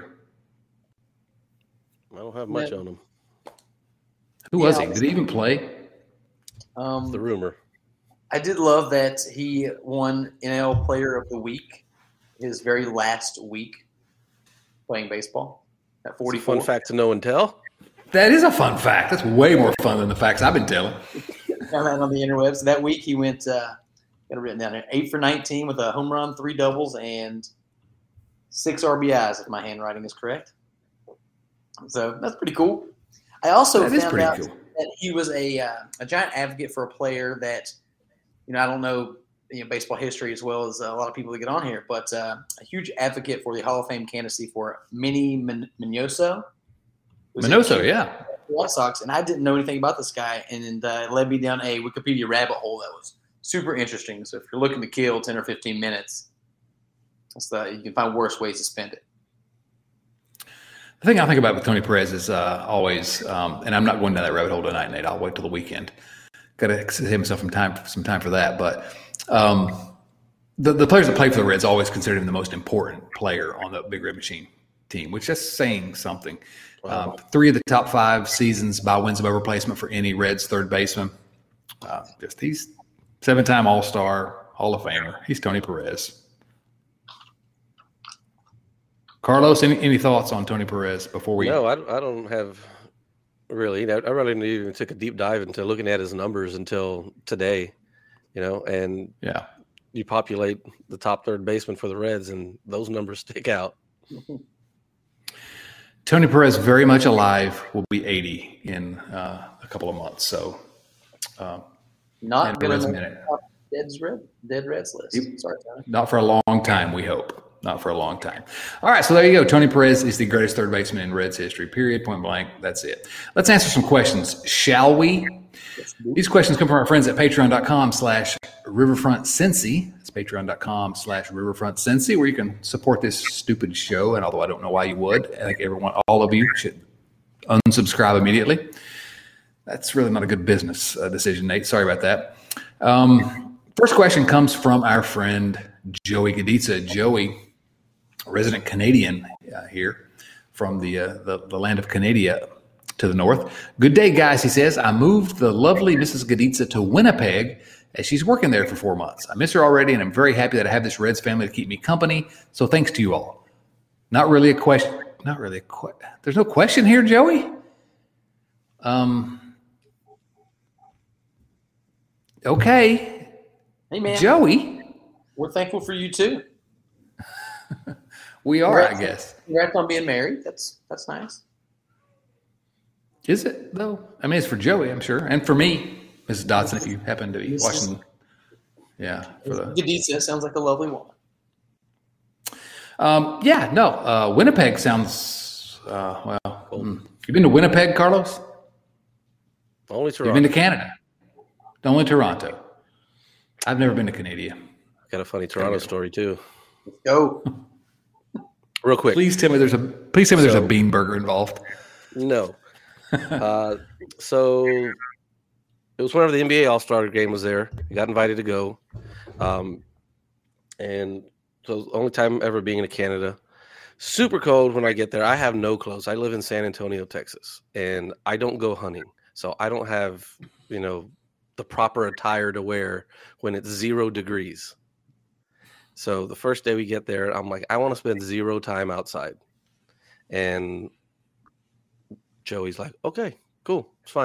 I don't have much Yeah. on him. Who was Yeah, he? Did he even play? Um, The rumor. I did love that he won N L Player of the Week his very last week playing baseball at It's a forty-four. fun fact to know and tell. That is a fun fact. That's way more fun than the facts I've been telling. Found that on the interwebs. That week he went, uh, got it written down there, eight for nineteen with a home run, three doubles, and six R B Is, if my handwriting is correct. So that's pretty cool. I also That is found pretty out cool. that he was a uh, a giant advocate for a player that, you know, I don't know, you know, baseball history as well as a lot of people that get on here, but uh, a huge advocate for the Hall of Fame candidacy for Manny Men- Minoso. Was it Minoso, yeah. White Sox, and I didn't know anything about this guy, and uh, it led me down a Wikipedia rabbit hole that was super interesting. So if you're looking to kill ten or fifteen minutes, that's the, you can find worse ways to spend it. The thing I think about with Tony Perez is uh, always, um, and I'm not going down that rabbit hole tonight, Nate. I'll wait till the weekend. Got to save myself some time, some time for that. But um, the, the players that play for the Reds always consider him the most important player on the Big Red Machine team, which is saying something. Wow. Um, three of the top five seasons by wins above replacement for any Reds third baseman. Uh, just he's seven-time All-Star, Hall of Famer. He's Tony Perez. Carlos, any, any thoughts on Tony Perez before we? No, I, I don't have really. I, I really didn't even took a deep dive into looking at his numbers until today, you know, and Yeah. you populate the top third baseman for the Reds, and those numbers stick out. Tony Perez, very much alive, will be eighty in uh, a couple of months. So, uh, Not And going Reds to minute. Dead's Red, Dead Reds list. Yep. Sorry, Tony. not for a long time, we hope. Not for a long time. All right, so there you go. Tony Perez is the greatest third baseman in Reds history, period, point blank. That's it. Let's answer some questions, shall we? These questions come from our friends at patreon.com slash Riverfront Cincy. It's patreon.com slash Riverfront Cincy, where you can support this stupid show. And although I don't know why you would, I think everyone, all of you should unsubscribe immediately. That's really not a good business uh, decision, Nate. Sorry about that. Um, first question comes from our friend Joey Gaditza. Joey, resident Canadian uh, here from the, uh, the the land of Canada to the north. Good day, guys, he says. I moved the lovely Missus Gaditza to Winnipeg as she's working there for four months. I miss her already, and I'm very happy that I have this Reds family to keep me company. So thanks to you all. Not really a question. Not really a question. There's no question here, Joey? Um. Okay. Hey, man. Joey, We're thankful for you, too. we are, I Congrats. guess. Congrats on being married. That's that's nice. Is it, though? I mean, it's for Joey, I'm sure. And for me, Missus Dotson, if you happen to be Missus watching. Yeah. For the, Gaditza sounds like a lovely woman. um, yeah, no. Uh, Winnipeg sounds, uh, well, mm. You've been to Winnipeg, Carlos? Only You've Toronto. been to Canada? Only Toronto. I've never been to Canada. Got a funny Toronto story too. Let's go. Real quick. Please tell me there's a, please tell me So- there's a bean burger involved. No. uh, so it was whenever the N B A All-Star game was there. I got invited to go. Um, and so it was the only time ever being in Canada. Super cold when I get there. I have no clothes. I live in San Antonio, Texas, and I don't go hunting. So I don't have, you know, the proper attire to wear when it's zero degrees. So the first day we get there, I'm like, I want to spend zero time outside. And Joey's like, okay, cool, it's fine.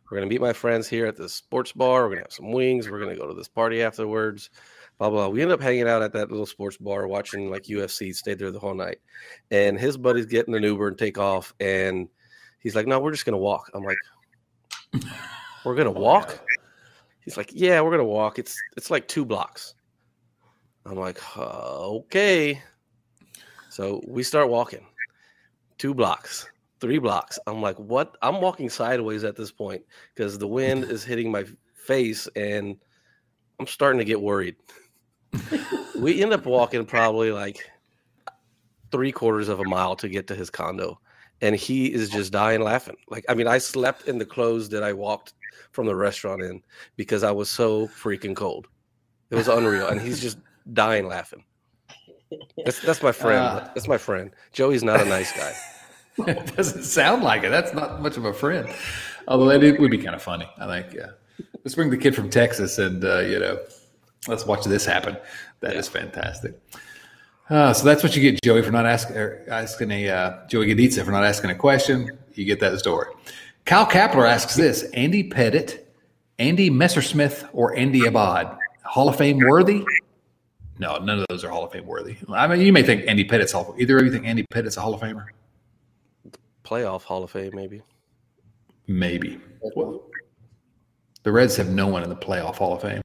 We're going to meet my friends here at this sports bar. We're going to have some wings. We're going to go to this party afterwards. Blah, blah, blah. We end up hanging out at that little sports bar watching like U F C, stayed there the whole night. And his buddies get in an Uber and take off. And he's like, no, we're just going to walk. I'm like, we're going to walk? He's like, yeah, we're going to walk. It's it's like two blocks. I'm like, uh, okay. So we start walking. Two blocks, three blocks. I'm like, what? I'm walking sideways at this point because the wind is hitting my face and I'm starting to get worried. We end up walking probably like three quarters of a mile to get to his condo. And he is just dying laughing. Like, I mean, I slept in the clothes that I walked from the restaurant in because I was so freaking cold. It was unreal. And he's just dying laughing. That's that's my friend. Uh, that's my friend. Joey's not a nice guy. It doesn't sound like it. That's not much of a friend. Although that would be kind of funny, I think. Yeah. Let's bring the kid from Texas and, uh, you know, let's watch this happen. That yeah. is fantastic. Uh, so that's what you get, Joey, for not ask, asking a uh, Joey Gaditza for not asking a question. You get that story. Kyle Kapler asks this: Andy Pettitte, Andy Messersmith, or Andy Abad, Hall of Fame worthy? No, none of those are Hall of Fame worthy. I mean, you may think Andy Pettitte's Hall of Fame. Either of you think Andy Pettitte's a Hall of Famer? Playoff Hall of Fame, maybe. Maybe. Well, the Reds have no one in the playoff Hall of Fame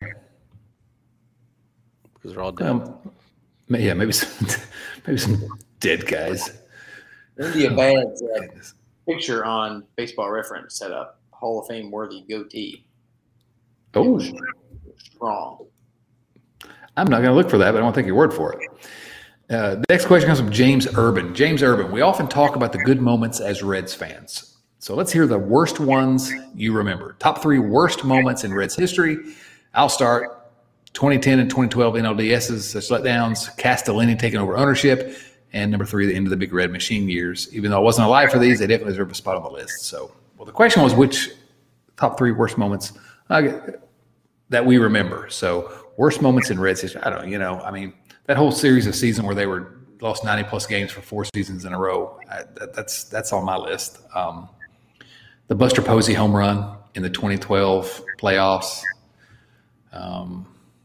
because they're all dead. Um, yeah, maybe some, maybe some dead guys. Andy Abad's uh, picture on Baseball Reference set up Hall of Fame worthy goatee. Oh, strong. I'm not going to look for that, but I won't take your word for it. Uh, the next question comes from James Urban. James Urban, we often talk about the good moments as Reds fans. So let's hear the worst ones you remember. Top three worst moments in Reds history. I'll start. twenty ten and twenty twelve N L D S's, such letdowns. Castellini taking over ownership. And number three, the end of the Big Red Machine years. Even though I wasn't alive for these, they definitely deserve a spot on the list. So, well, the question was which top three worst moments uh, that we remember. So, worst moments in Reds history. I don't know, you know, I mean, that whole series of season where they were lost ninety plus games for four seasons in a row. I, that, that's that's on my list. Um, the Buster Posey home run in the twenty twelve playoffs. Um,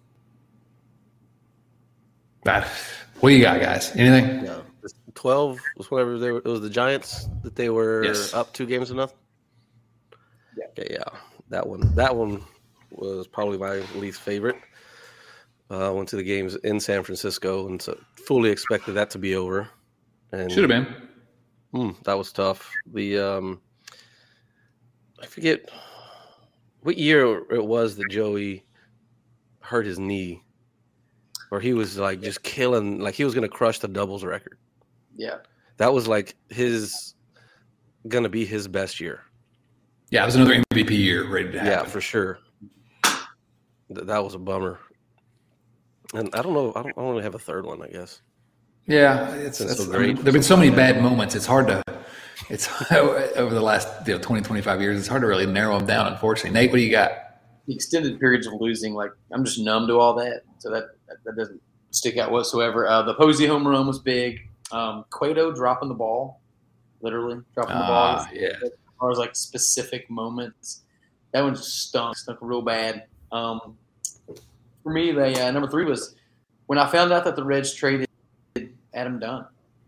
but what do you got, guys? Anything? Yeah. twelve was whenever they were, it was the Giants that they were yes. up two games to nothing. Yeah. Okay, yeah, that one. That one was probably my least favorite. I uh, went to the games in San Francisco and so fully expected that to be over. And should have been. Mm, that was tough. The um, I forget what year it was that Joey hurt his knee, or he was like just killing, like he was going to crush the doubles record. Yeah, that was like his going to be his best year. Yeah, it was another M V P year ready to happen. Yeah, for sure. Th- that was a bummer. And I don't know. I don't, I don't really have a third one, I guess. Yeah, it's, it's so great. There've been so many bad moments. It's hard to. It's over the last you know, twenty, twenty-five years. It's hard to really narrow them down. Unfortunately, Nate, what do you got? The extended periods of losing, like I'm just numb to all that, so that that, that doesn't stick out whatsoever. Uh, the Posey home run was big. Um, Cueto dropping the ball, literally dropping the ball. Uh, yeah. As far as like specific moments, that one just stunk, stunk real bad. Um, for me, the uh, number three was when I found out that the Reds traded Adam Dunn.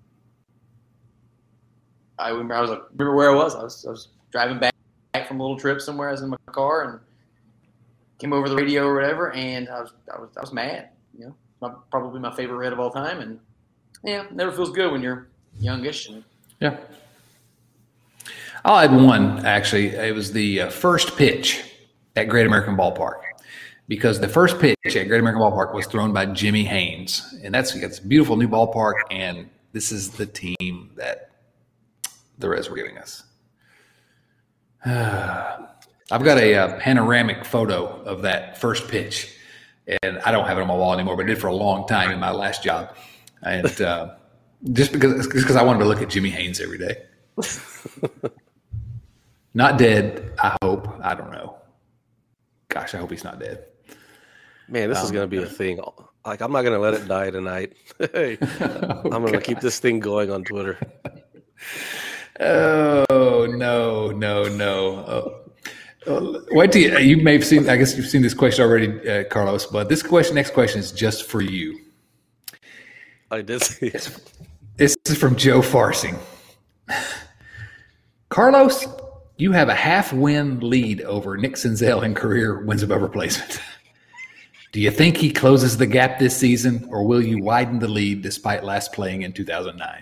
I remember I was like, remember where I was? I was I was driving back, back from a little trip somewhere. I was in my car and came over the radio or whatever, and I was I was I was mad. You know, my, probably my favorite Red of all time, and yeah, it never feels good when you're youngish. And, yeah. I'll add one, actually. It was the uh, first pitch at Great American Ballpark, because the first pitch at Great American Ballpark was thrown by Jimmy Haynes. And that's it's a beautiful new ballpark, and this is the team that the Reds were giving us. I've got a, uh panoramic photo of that first pitch, and I don't have it on my wall anymore, but I did for a long time in my last job. And uh, just because just because I wanted to look at Jimmy Haynes every day. Not dead, I hope. I don't know. Gosh, I hope he's not dead. Man, this um, is going to be a thing. Like, I'm not going to let it die tonight. Hey, oh, I'm going to keep this thing going on Twitter. Oh, no, no, no. Oh. Uh, wait till you, you may have seen. I guess you've seen this question already, uh, Carlos. But this question, next question, is just for you. I did see it. This is from Joe Farsing. Carlos, you have a half-win lead over Nick Senzel in career wins above replacement. Do you think he closes the gap this season, or will you widen the lead despite last playing in two thousand nine?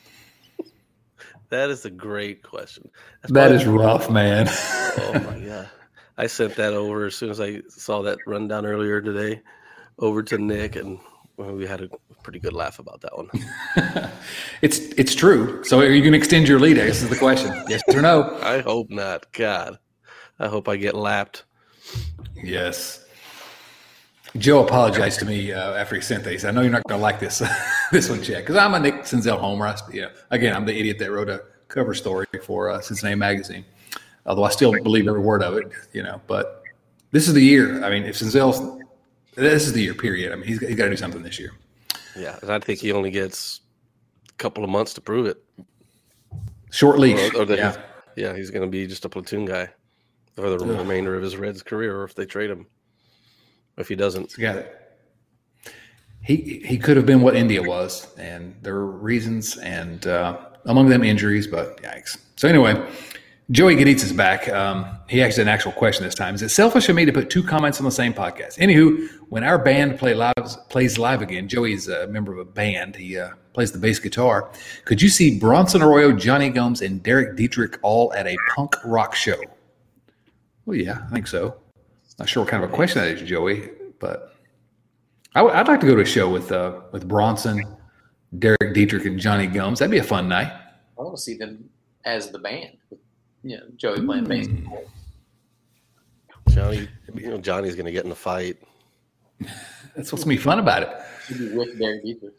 That is a great question. That's That probably, is rough, man. Oh my god! I sent that over as soon as I saw that rundown earlier today, over to Nick, and well, we had a pretty good laugh about that one. it's it's true. So are you going to extend your lead? I guess is the question. Yes or no? I hope not. God, I hope I get lapped. Yes. Joe apologized to me uh, after he sent that. He said, I know you're not going to like this this one, Chad, because I'm a Nick Senzel homer. I, you know, again, I'm the idiot that wrote a cover story for uh, Cincinnati Magazine, although I still believe every word of it, you know. But this is the year. I mean, if Senzel's – this is the year, period. I mean, he's, he's got to do something this year. Yeah, and I think he only gets a couple of months to prove it. Short leash. Or, or that yeah. he's, yeah, he's going to be just a platoon guy for the Ugh. remainder of his Reds career, or if they trade him. If he doesn't, got it. He he could have been what India was, and there were reasons, and uh, among them injuries. But yikes! So anyway, Joey Gaditz is back. Um, he asked an actual question this time. Is it selfish of me to put two comments on the same podcast? Anywho, when our band play live, plays live again, Joey's a member of a band. He uh, plays the bass guitar. Could you see Bronson Arroyo, Johnny Gomes, and Derek Dietrich all at a punk rock show? Well, yeah, I think so. Not sure what kind of a question that is, Joey, but I w- I'd like to go to a show with uh, with Bronson, Derek Dietrich, and Johnny Gomes. That'd be a fun night. I want to see them as the band. You know, Joey playing mm. bass. Johnny, you know, Johnny's going to get in a fight. That's what's going to be fun about it. With Derek Dietrich.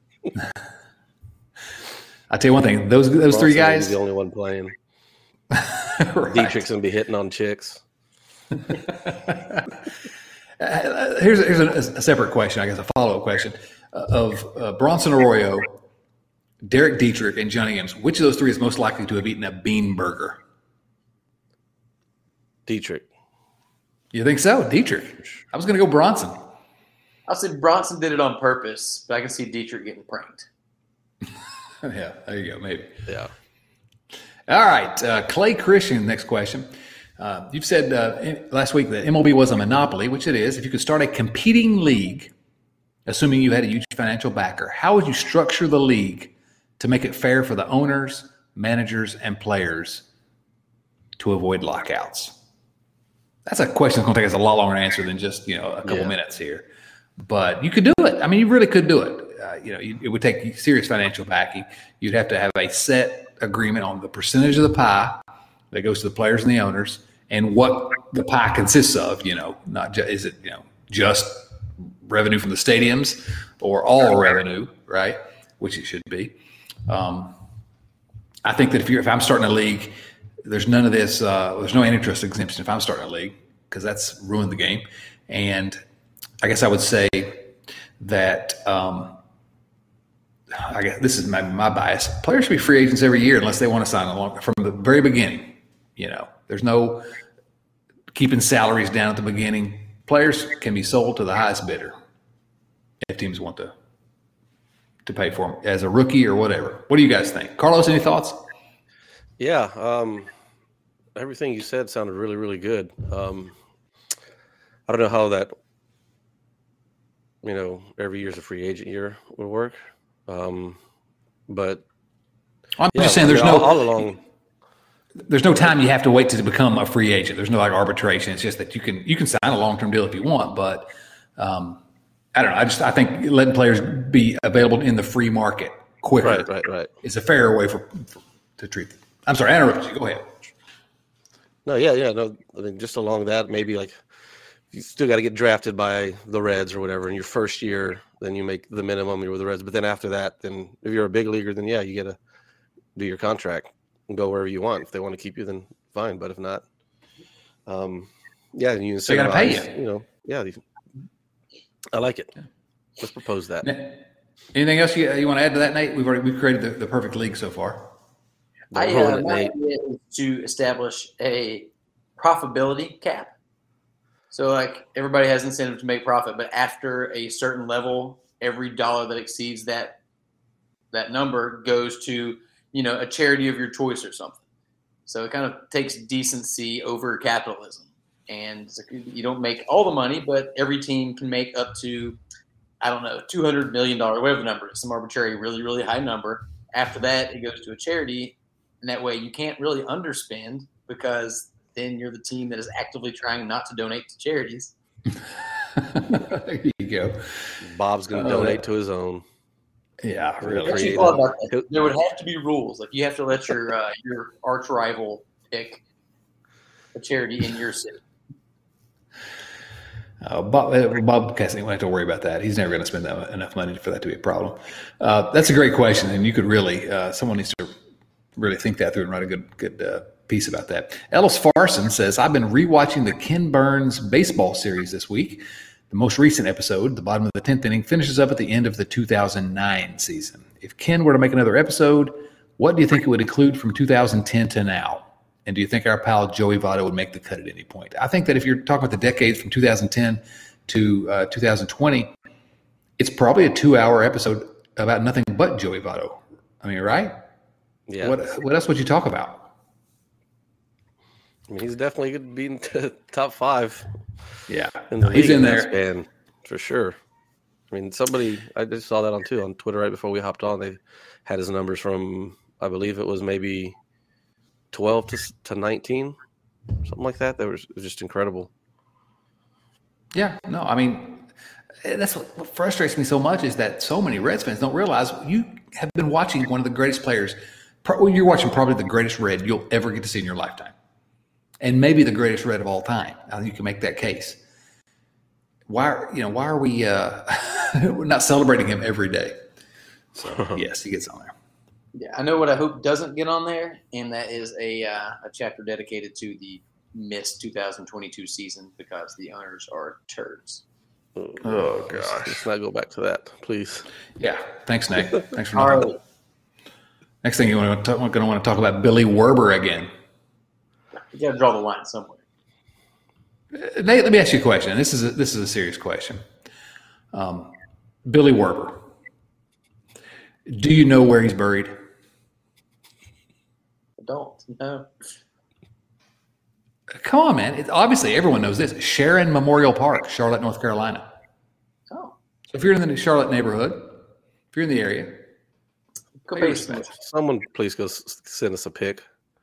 I'll tell you one thing. Those those Bronson three guys. Be the only one playing. Right. Dietrich's going to be hitting on chicks. uh, here's here's a, a separate question, I guess, a follow-up question uh, of uh, Bronson Arroyo, Derek Dietrich, and Johnny Gomes. Which of those three is most likely to have eaten a bean burger? Dietrich. You think so? Dietrich. I was going to go Bronson. I said Bronson did it on purpose, but I can see Dietrich getting pranked. Yeah, there you go, maybe. Yeah. All right, uh, Clay Christian, next question. Uh, you've said uh, last week that M L B was a monopoly, which it is. If you could start a competing league, assuming you had a huge financial backer, how would you structure the league to make it fair for the owners, managers, and players to avoid lockouts? That's a question that's going to take us a lot longer to answer than just, you know, a couple yeah. minutes here. But you could do it. I mean, you really could do it. Uh, you know, you, it would take serious financial backing. You'd have to have a set agreement on the percentage of the pie that goes to the players and the owners, and what the pie consists of. You know, not just is it you know just revenue from the stadiums or all revenue, right? Which it should be. Um, I think that if you're if I'm starting a league, there's none of this. Uh, there's no antitrust exemption if I'm starting a league, because that's ruined the game. And I guess I would say that. Um, I guess this is my, my bias. Players should be free agents every year unless they want to sign along from the very beginning. You know, there's no keeping salaries down at the beginning. Players can be sold to the highest bidder if teams want to to pay for them as a rookie or whatever. What do you guys think? Carlos, any thoughts? Yeah, um, everything you said sounded really, really good. Um, I don't know how that, you know, every year's a free agent year would work. Um, but I'm yeah, just saying, there's I mean, no all, all along. There's no time you have to wait to become a free agent. There's no like arbitration. It's just that you can you can sign a long term deal if you want, but um, I don't know. I just I think letting players be available in the free market quicker right, right, right. is a fairer way for, for to treat them. I'm sorry, I interrupted you. Go ahead. No, yeah, yeah, no. I mean, just along that, maybe like you still got to get drafted by the Reds or whatever in your first year. Then you make the minimum. You're with the Reds, but then after that, then if you're a big leaguer, then yeah, you get to do your contract and go wherever you want. If they want to keep you, then fine. But if not, um, yeah, and you they got to pay you. You know, yeah, I like it. Let's propose that. Anything else you, you want to add to that, Nate? We've already we've created the, the perfect league so far. I, uh, my idea is to establish a profitability cap. So, like, everybody has incentive to make profit, but after a certain level, every dollar that exceeds that that number goes to, you know, a charity of your choice or something. So it kind of takes decency over capitalism. And it's like you don't make all the money, but every team can make up to, I don't know, two hundred million dollars, whatever the number is, some arbitrary, really, really high number. After that, it goes to a charity. And that way you can't really underspend because then you're the team that is actively trying not to donate to charities. There you go. Bob's going to uh, donate to his own. Yeah, really. Actually, thought about that. There would have to be rules. Like you have to let your uh, your arch rival pick a charity in your city. Uh, Bob, Bob Cassidy won't have to worry about that. He's never going to spend that, enough money for that to be a problem. Uh, that's a great question, and you could really uh, someone needs to really think that through and write a good good uh, piece about that. Ellis Farson says, I've been rewatching the Ken Burns baseball series this week. The most recent episode, the bottom of the tenth inning, finishes up at the end of the two thousand nine season. If Ken were to make another episode, what do you think it would include from two thousand ten to now? And do you think our pal Joey Votto would make the cut at any point? I think that if you're talking about the decades from two thousand ten to uh, two thousand twenty, it's probably a two-hour episode about nothing but Joey Votto. I mean, right? Yeah. What What else would you talk about? I mean, he's definitely going to be in the top five. Yeah, in the he's in there span, for sure. I mean, somebody I just saw that on too on Twitter right before we hopped on. They had his numbers from, I believe it was maybe twelve to to nineteen, something like that. That was, it was just incredible. Yeah, no, I mean, that's what frustrates me so much is that so many Reds fans don't realize you have been watching one of the greatest players. You're watching probably the greatest Red you'll ever get to see in your lifetime. And maybe the greatest Red of all time. I think you can make that case. Why, you know, why are we uh, we're not celebrating him every day? So yes, he gets on there. Yeah, I know what I hope doesn't get on there, and that is a uh, a chapter dedicated to the missed two thousand twenty-two season because the owners are turds. Oh, oh gosh, let's not go back to that, please. Yeah, thanks, Nick. Thanks for knowing. Right. Next thing you want to talk, we're going to want to talk about Billy Werber again. You got to draw the line somewhere. Nate, let me ask you a question. This is a, this is a serious question. Um, Billy Werber. Do you know where he's buried? I don't. No. Come on, man. It, obviously, everyone knows this. Sharon Memorial Park, Charlotte, North Carolina. Oh. So if you're in the Charlotte neighborhood, if you're in the area, someone please go send us a pic.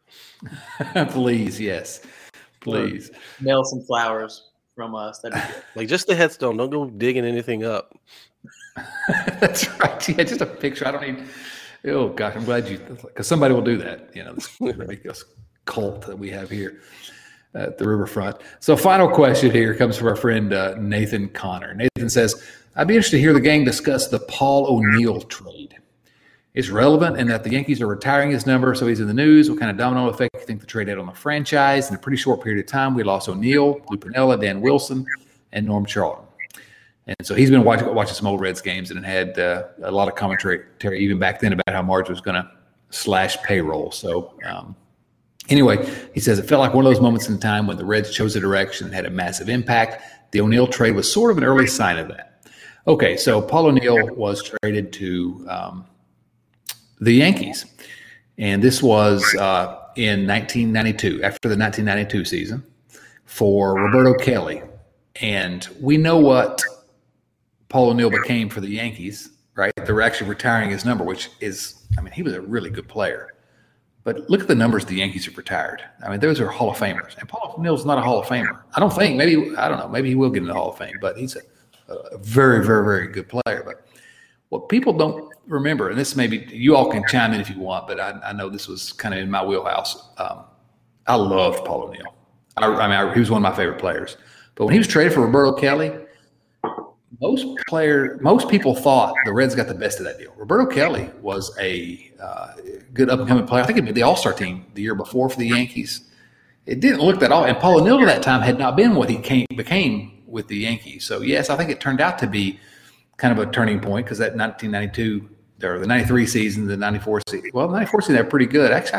Please, yes. Please. Or mail some flowers from us. That'd be good. Like just the headstone. Don't go digging anything up. That's right. Yeah, just a picture. I don't need. Oh gosh, I'm glad you. Because somebody will do that. You know, this ridiculous cult that we have here at the riverfront. So, final question here comes from our friend uh, Nathan Connor. Nathan says, "I'd be interested to hear the gang discuss the Paul O'Neill trade. It's relevant in that the Yankees are retiring his number, so he's in the news. What kind of domino effect do you think the trade had on the franchise? In a pretty short period of time, we lost O'Neill, Lou Piniella, Dan Wilson, and Norm Charlton." And so he's been watching, watching some old Reds games and had uh, a lot of commentary even back then about how Marge was going to slash payroll. So um, anyway, he says, it felt like one of those moments in time when the Reds chose a direction and had a massive impact. The O'Neill trade was sort of an early sign of that. Okay, so Paul O'Neill was traded to um, the Yankees. And this was uh, in nineteen ninety-two, after the nineteen ninety-two season, for Roberto Kelly. And we know what Paul O'Neill became for the Yankees, right? They're actually retiring his number, which is, I mean, he was a really good player. But look at the numbers the Yankees have retired. I mean, those are Hall of Famers. And Paul O'Neill's not a Hall of Famer. I don't think. Maybe, I don't know. Maybe he will get in the Hall of Fame. But he's a, a very, very, very good player. But what people don't remember, and this maybe you all can chime in if you want, but I, I know this was kind of in my wheelhouse. Um, I loved Paul O'Neill. I, I mean, I, he was one of my favorite players. But when he was traded for Roberto Kelly, most player, most people thought the Reds got the best of that deal. Roberto Kelly was a uh, good up-and-coming player. I think he made the All-Star team the year before for the Yankees. It didn't look that all. And Paul O'Neill at that time had not been what he came, became with the Yankees. So, yes, I think it turned out to be kind of a turning point because that nineteen ninety-two or the ninety-three season, the ninety-four season. Well, the ninety-four season, they're pretty good. Actually, I,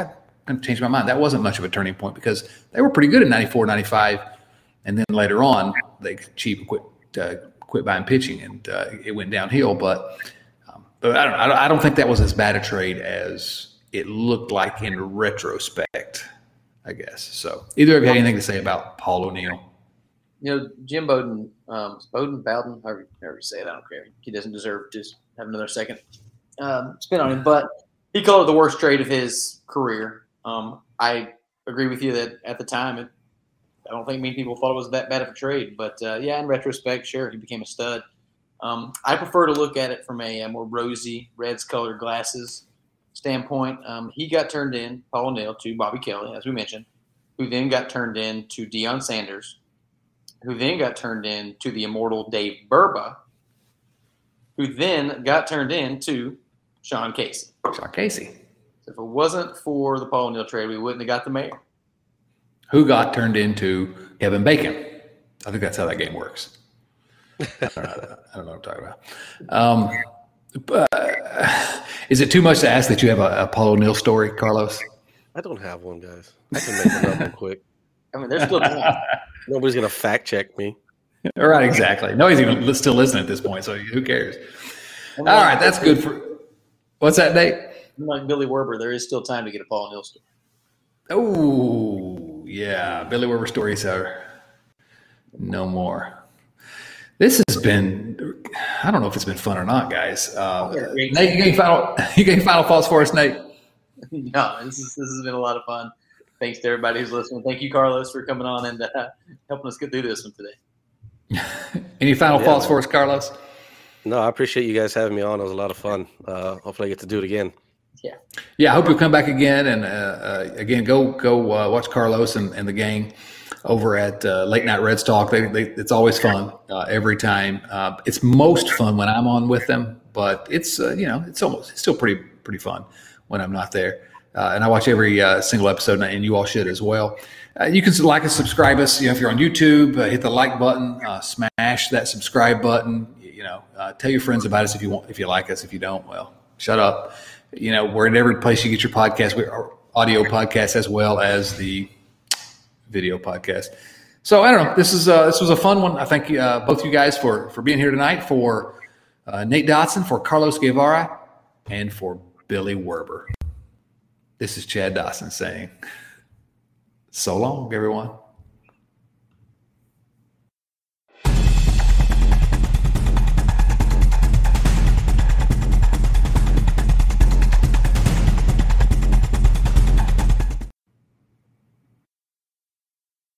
kind of changed my mind. That wasn't much of a turning point because they were pretty good in ninety-four, ninety-five. And then later on, they cheap quit uh, quit buying pitching, and uh, it went downhill. But, um, but I don't know. I don't think that was as bad a trade as it looked like in retrospect, I guess. So either of you have anything to say about Paul O'Neill? You know, Jim Bowden, um, Bowden, Bowden, however, however you say it, I don't care. He doesn't deserve to have another second um, spin on him. But he called it the worst trade of his career. Um, I agree with you that at the time, it, I don't think many people thought it was that bad of a trade. But, uh, yeah, in retrospect, sure, he became a stud. Um, I prefer to look at it from a, a more rosy, Reds-colored glasses standpoint. Um, he got turned in, Paul O'Neill, to Bobby Kelly, as we mentioned, who then got turned in to Deion Sanders, who then got turned in to the immortal Dave Burba, who then got turned in to Sean Casey. Sean Casey. So if it wasn't for the Paul O'Neill trade, we wouldn't have got the mayor. Who got turned into Kevin Bacon. I think that's how that game works. I don't know, I don't know what I'm talking about. Um, but, uh, is it too much to ask that you have a, a Paul O'Neill story, Carlos? I don't have one, guys. I can make it up real quick. I mean, there's still time. Nobody's going to fact check me. All right, exactly. No, he's even still listening at this point, so who cares? All right, that's good for – what's that, Nate? Like Billy Werber, there is still time to get a Paul O'Neill story. Oh, yeah. Billy Werber stories are no more. This has been – I don't know if it's been fun or not, guys. Uh, Nate, you got any final, you got any final thoughts for us, Nate? No, this, is, this has been a lot of fun. Thanks to everybody who's listening. Thank you, Carlos, for coming on and uh, helping us get through this one today. Any final Yeah, thoughts man. for us, Carlos? No, I appreciate you guys having me on. It was a lot of fun. Uh, hopefully I get to do it again. Yeah. Yeah, I hope you'll come back again. And, uh, uh, again, go go uh, watch Carlos and, and the gang over at uh, Late Night Reds Talk. They, they, it's always fun uh, every time. Uh, it's most fun when I'm on with them, but it's, uh, you know, it's almost it's still pretty pretty fun when I'm not there. Uh, and I watch every uh, single episode, and you all should as well. Uh, you can like us, subscribe us. You know, if you're on YouTube, uh, hit the like button, uh, smash that subscribe button. You know, uh, tell your friends about us if you want. If you like us, if you don't, well, shut up. You know, we're in every place you get your podcast. We're audio podcast as well as the video podcast. So I don't know. This is uh, this was a fun one. I thank uh, both you guys for for being here tonight. For uh, Nate Dotson, for Carlos Guevara, and for Billy Werber. This is Chad Dawson saying, so long, everyone.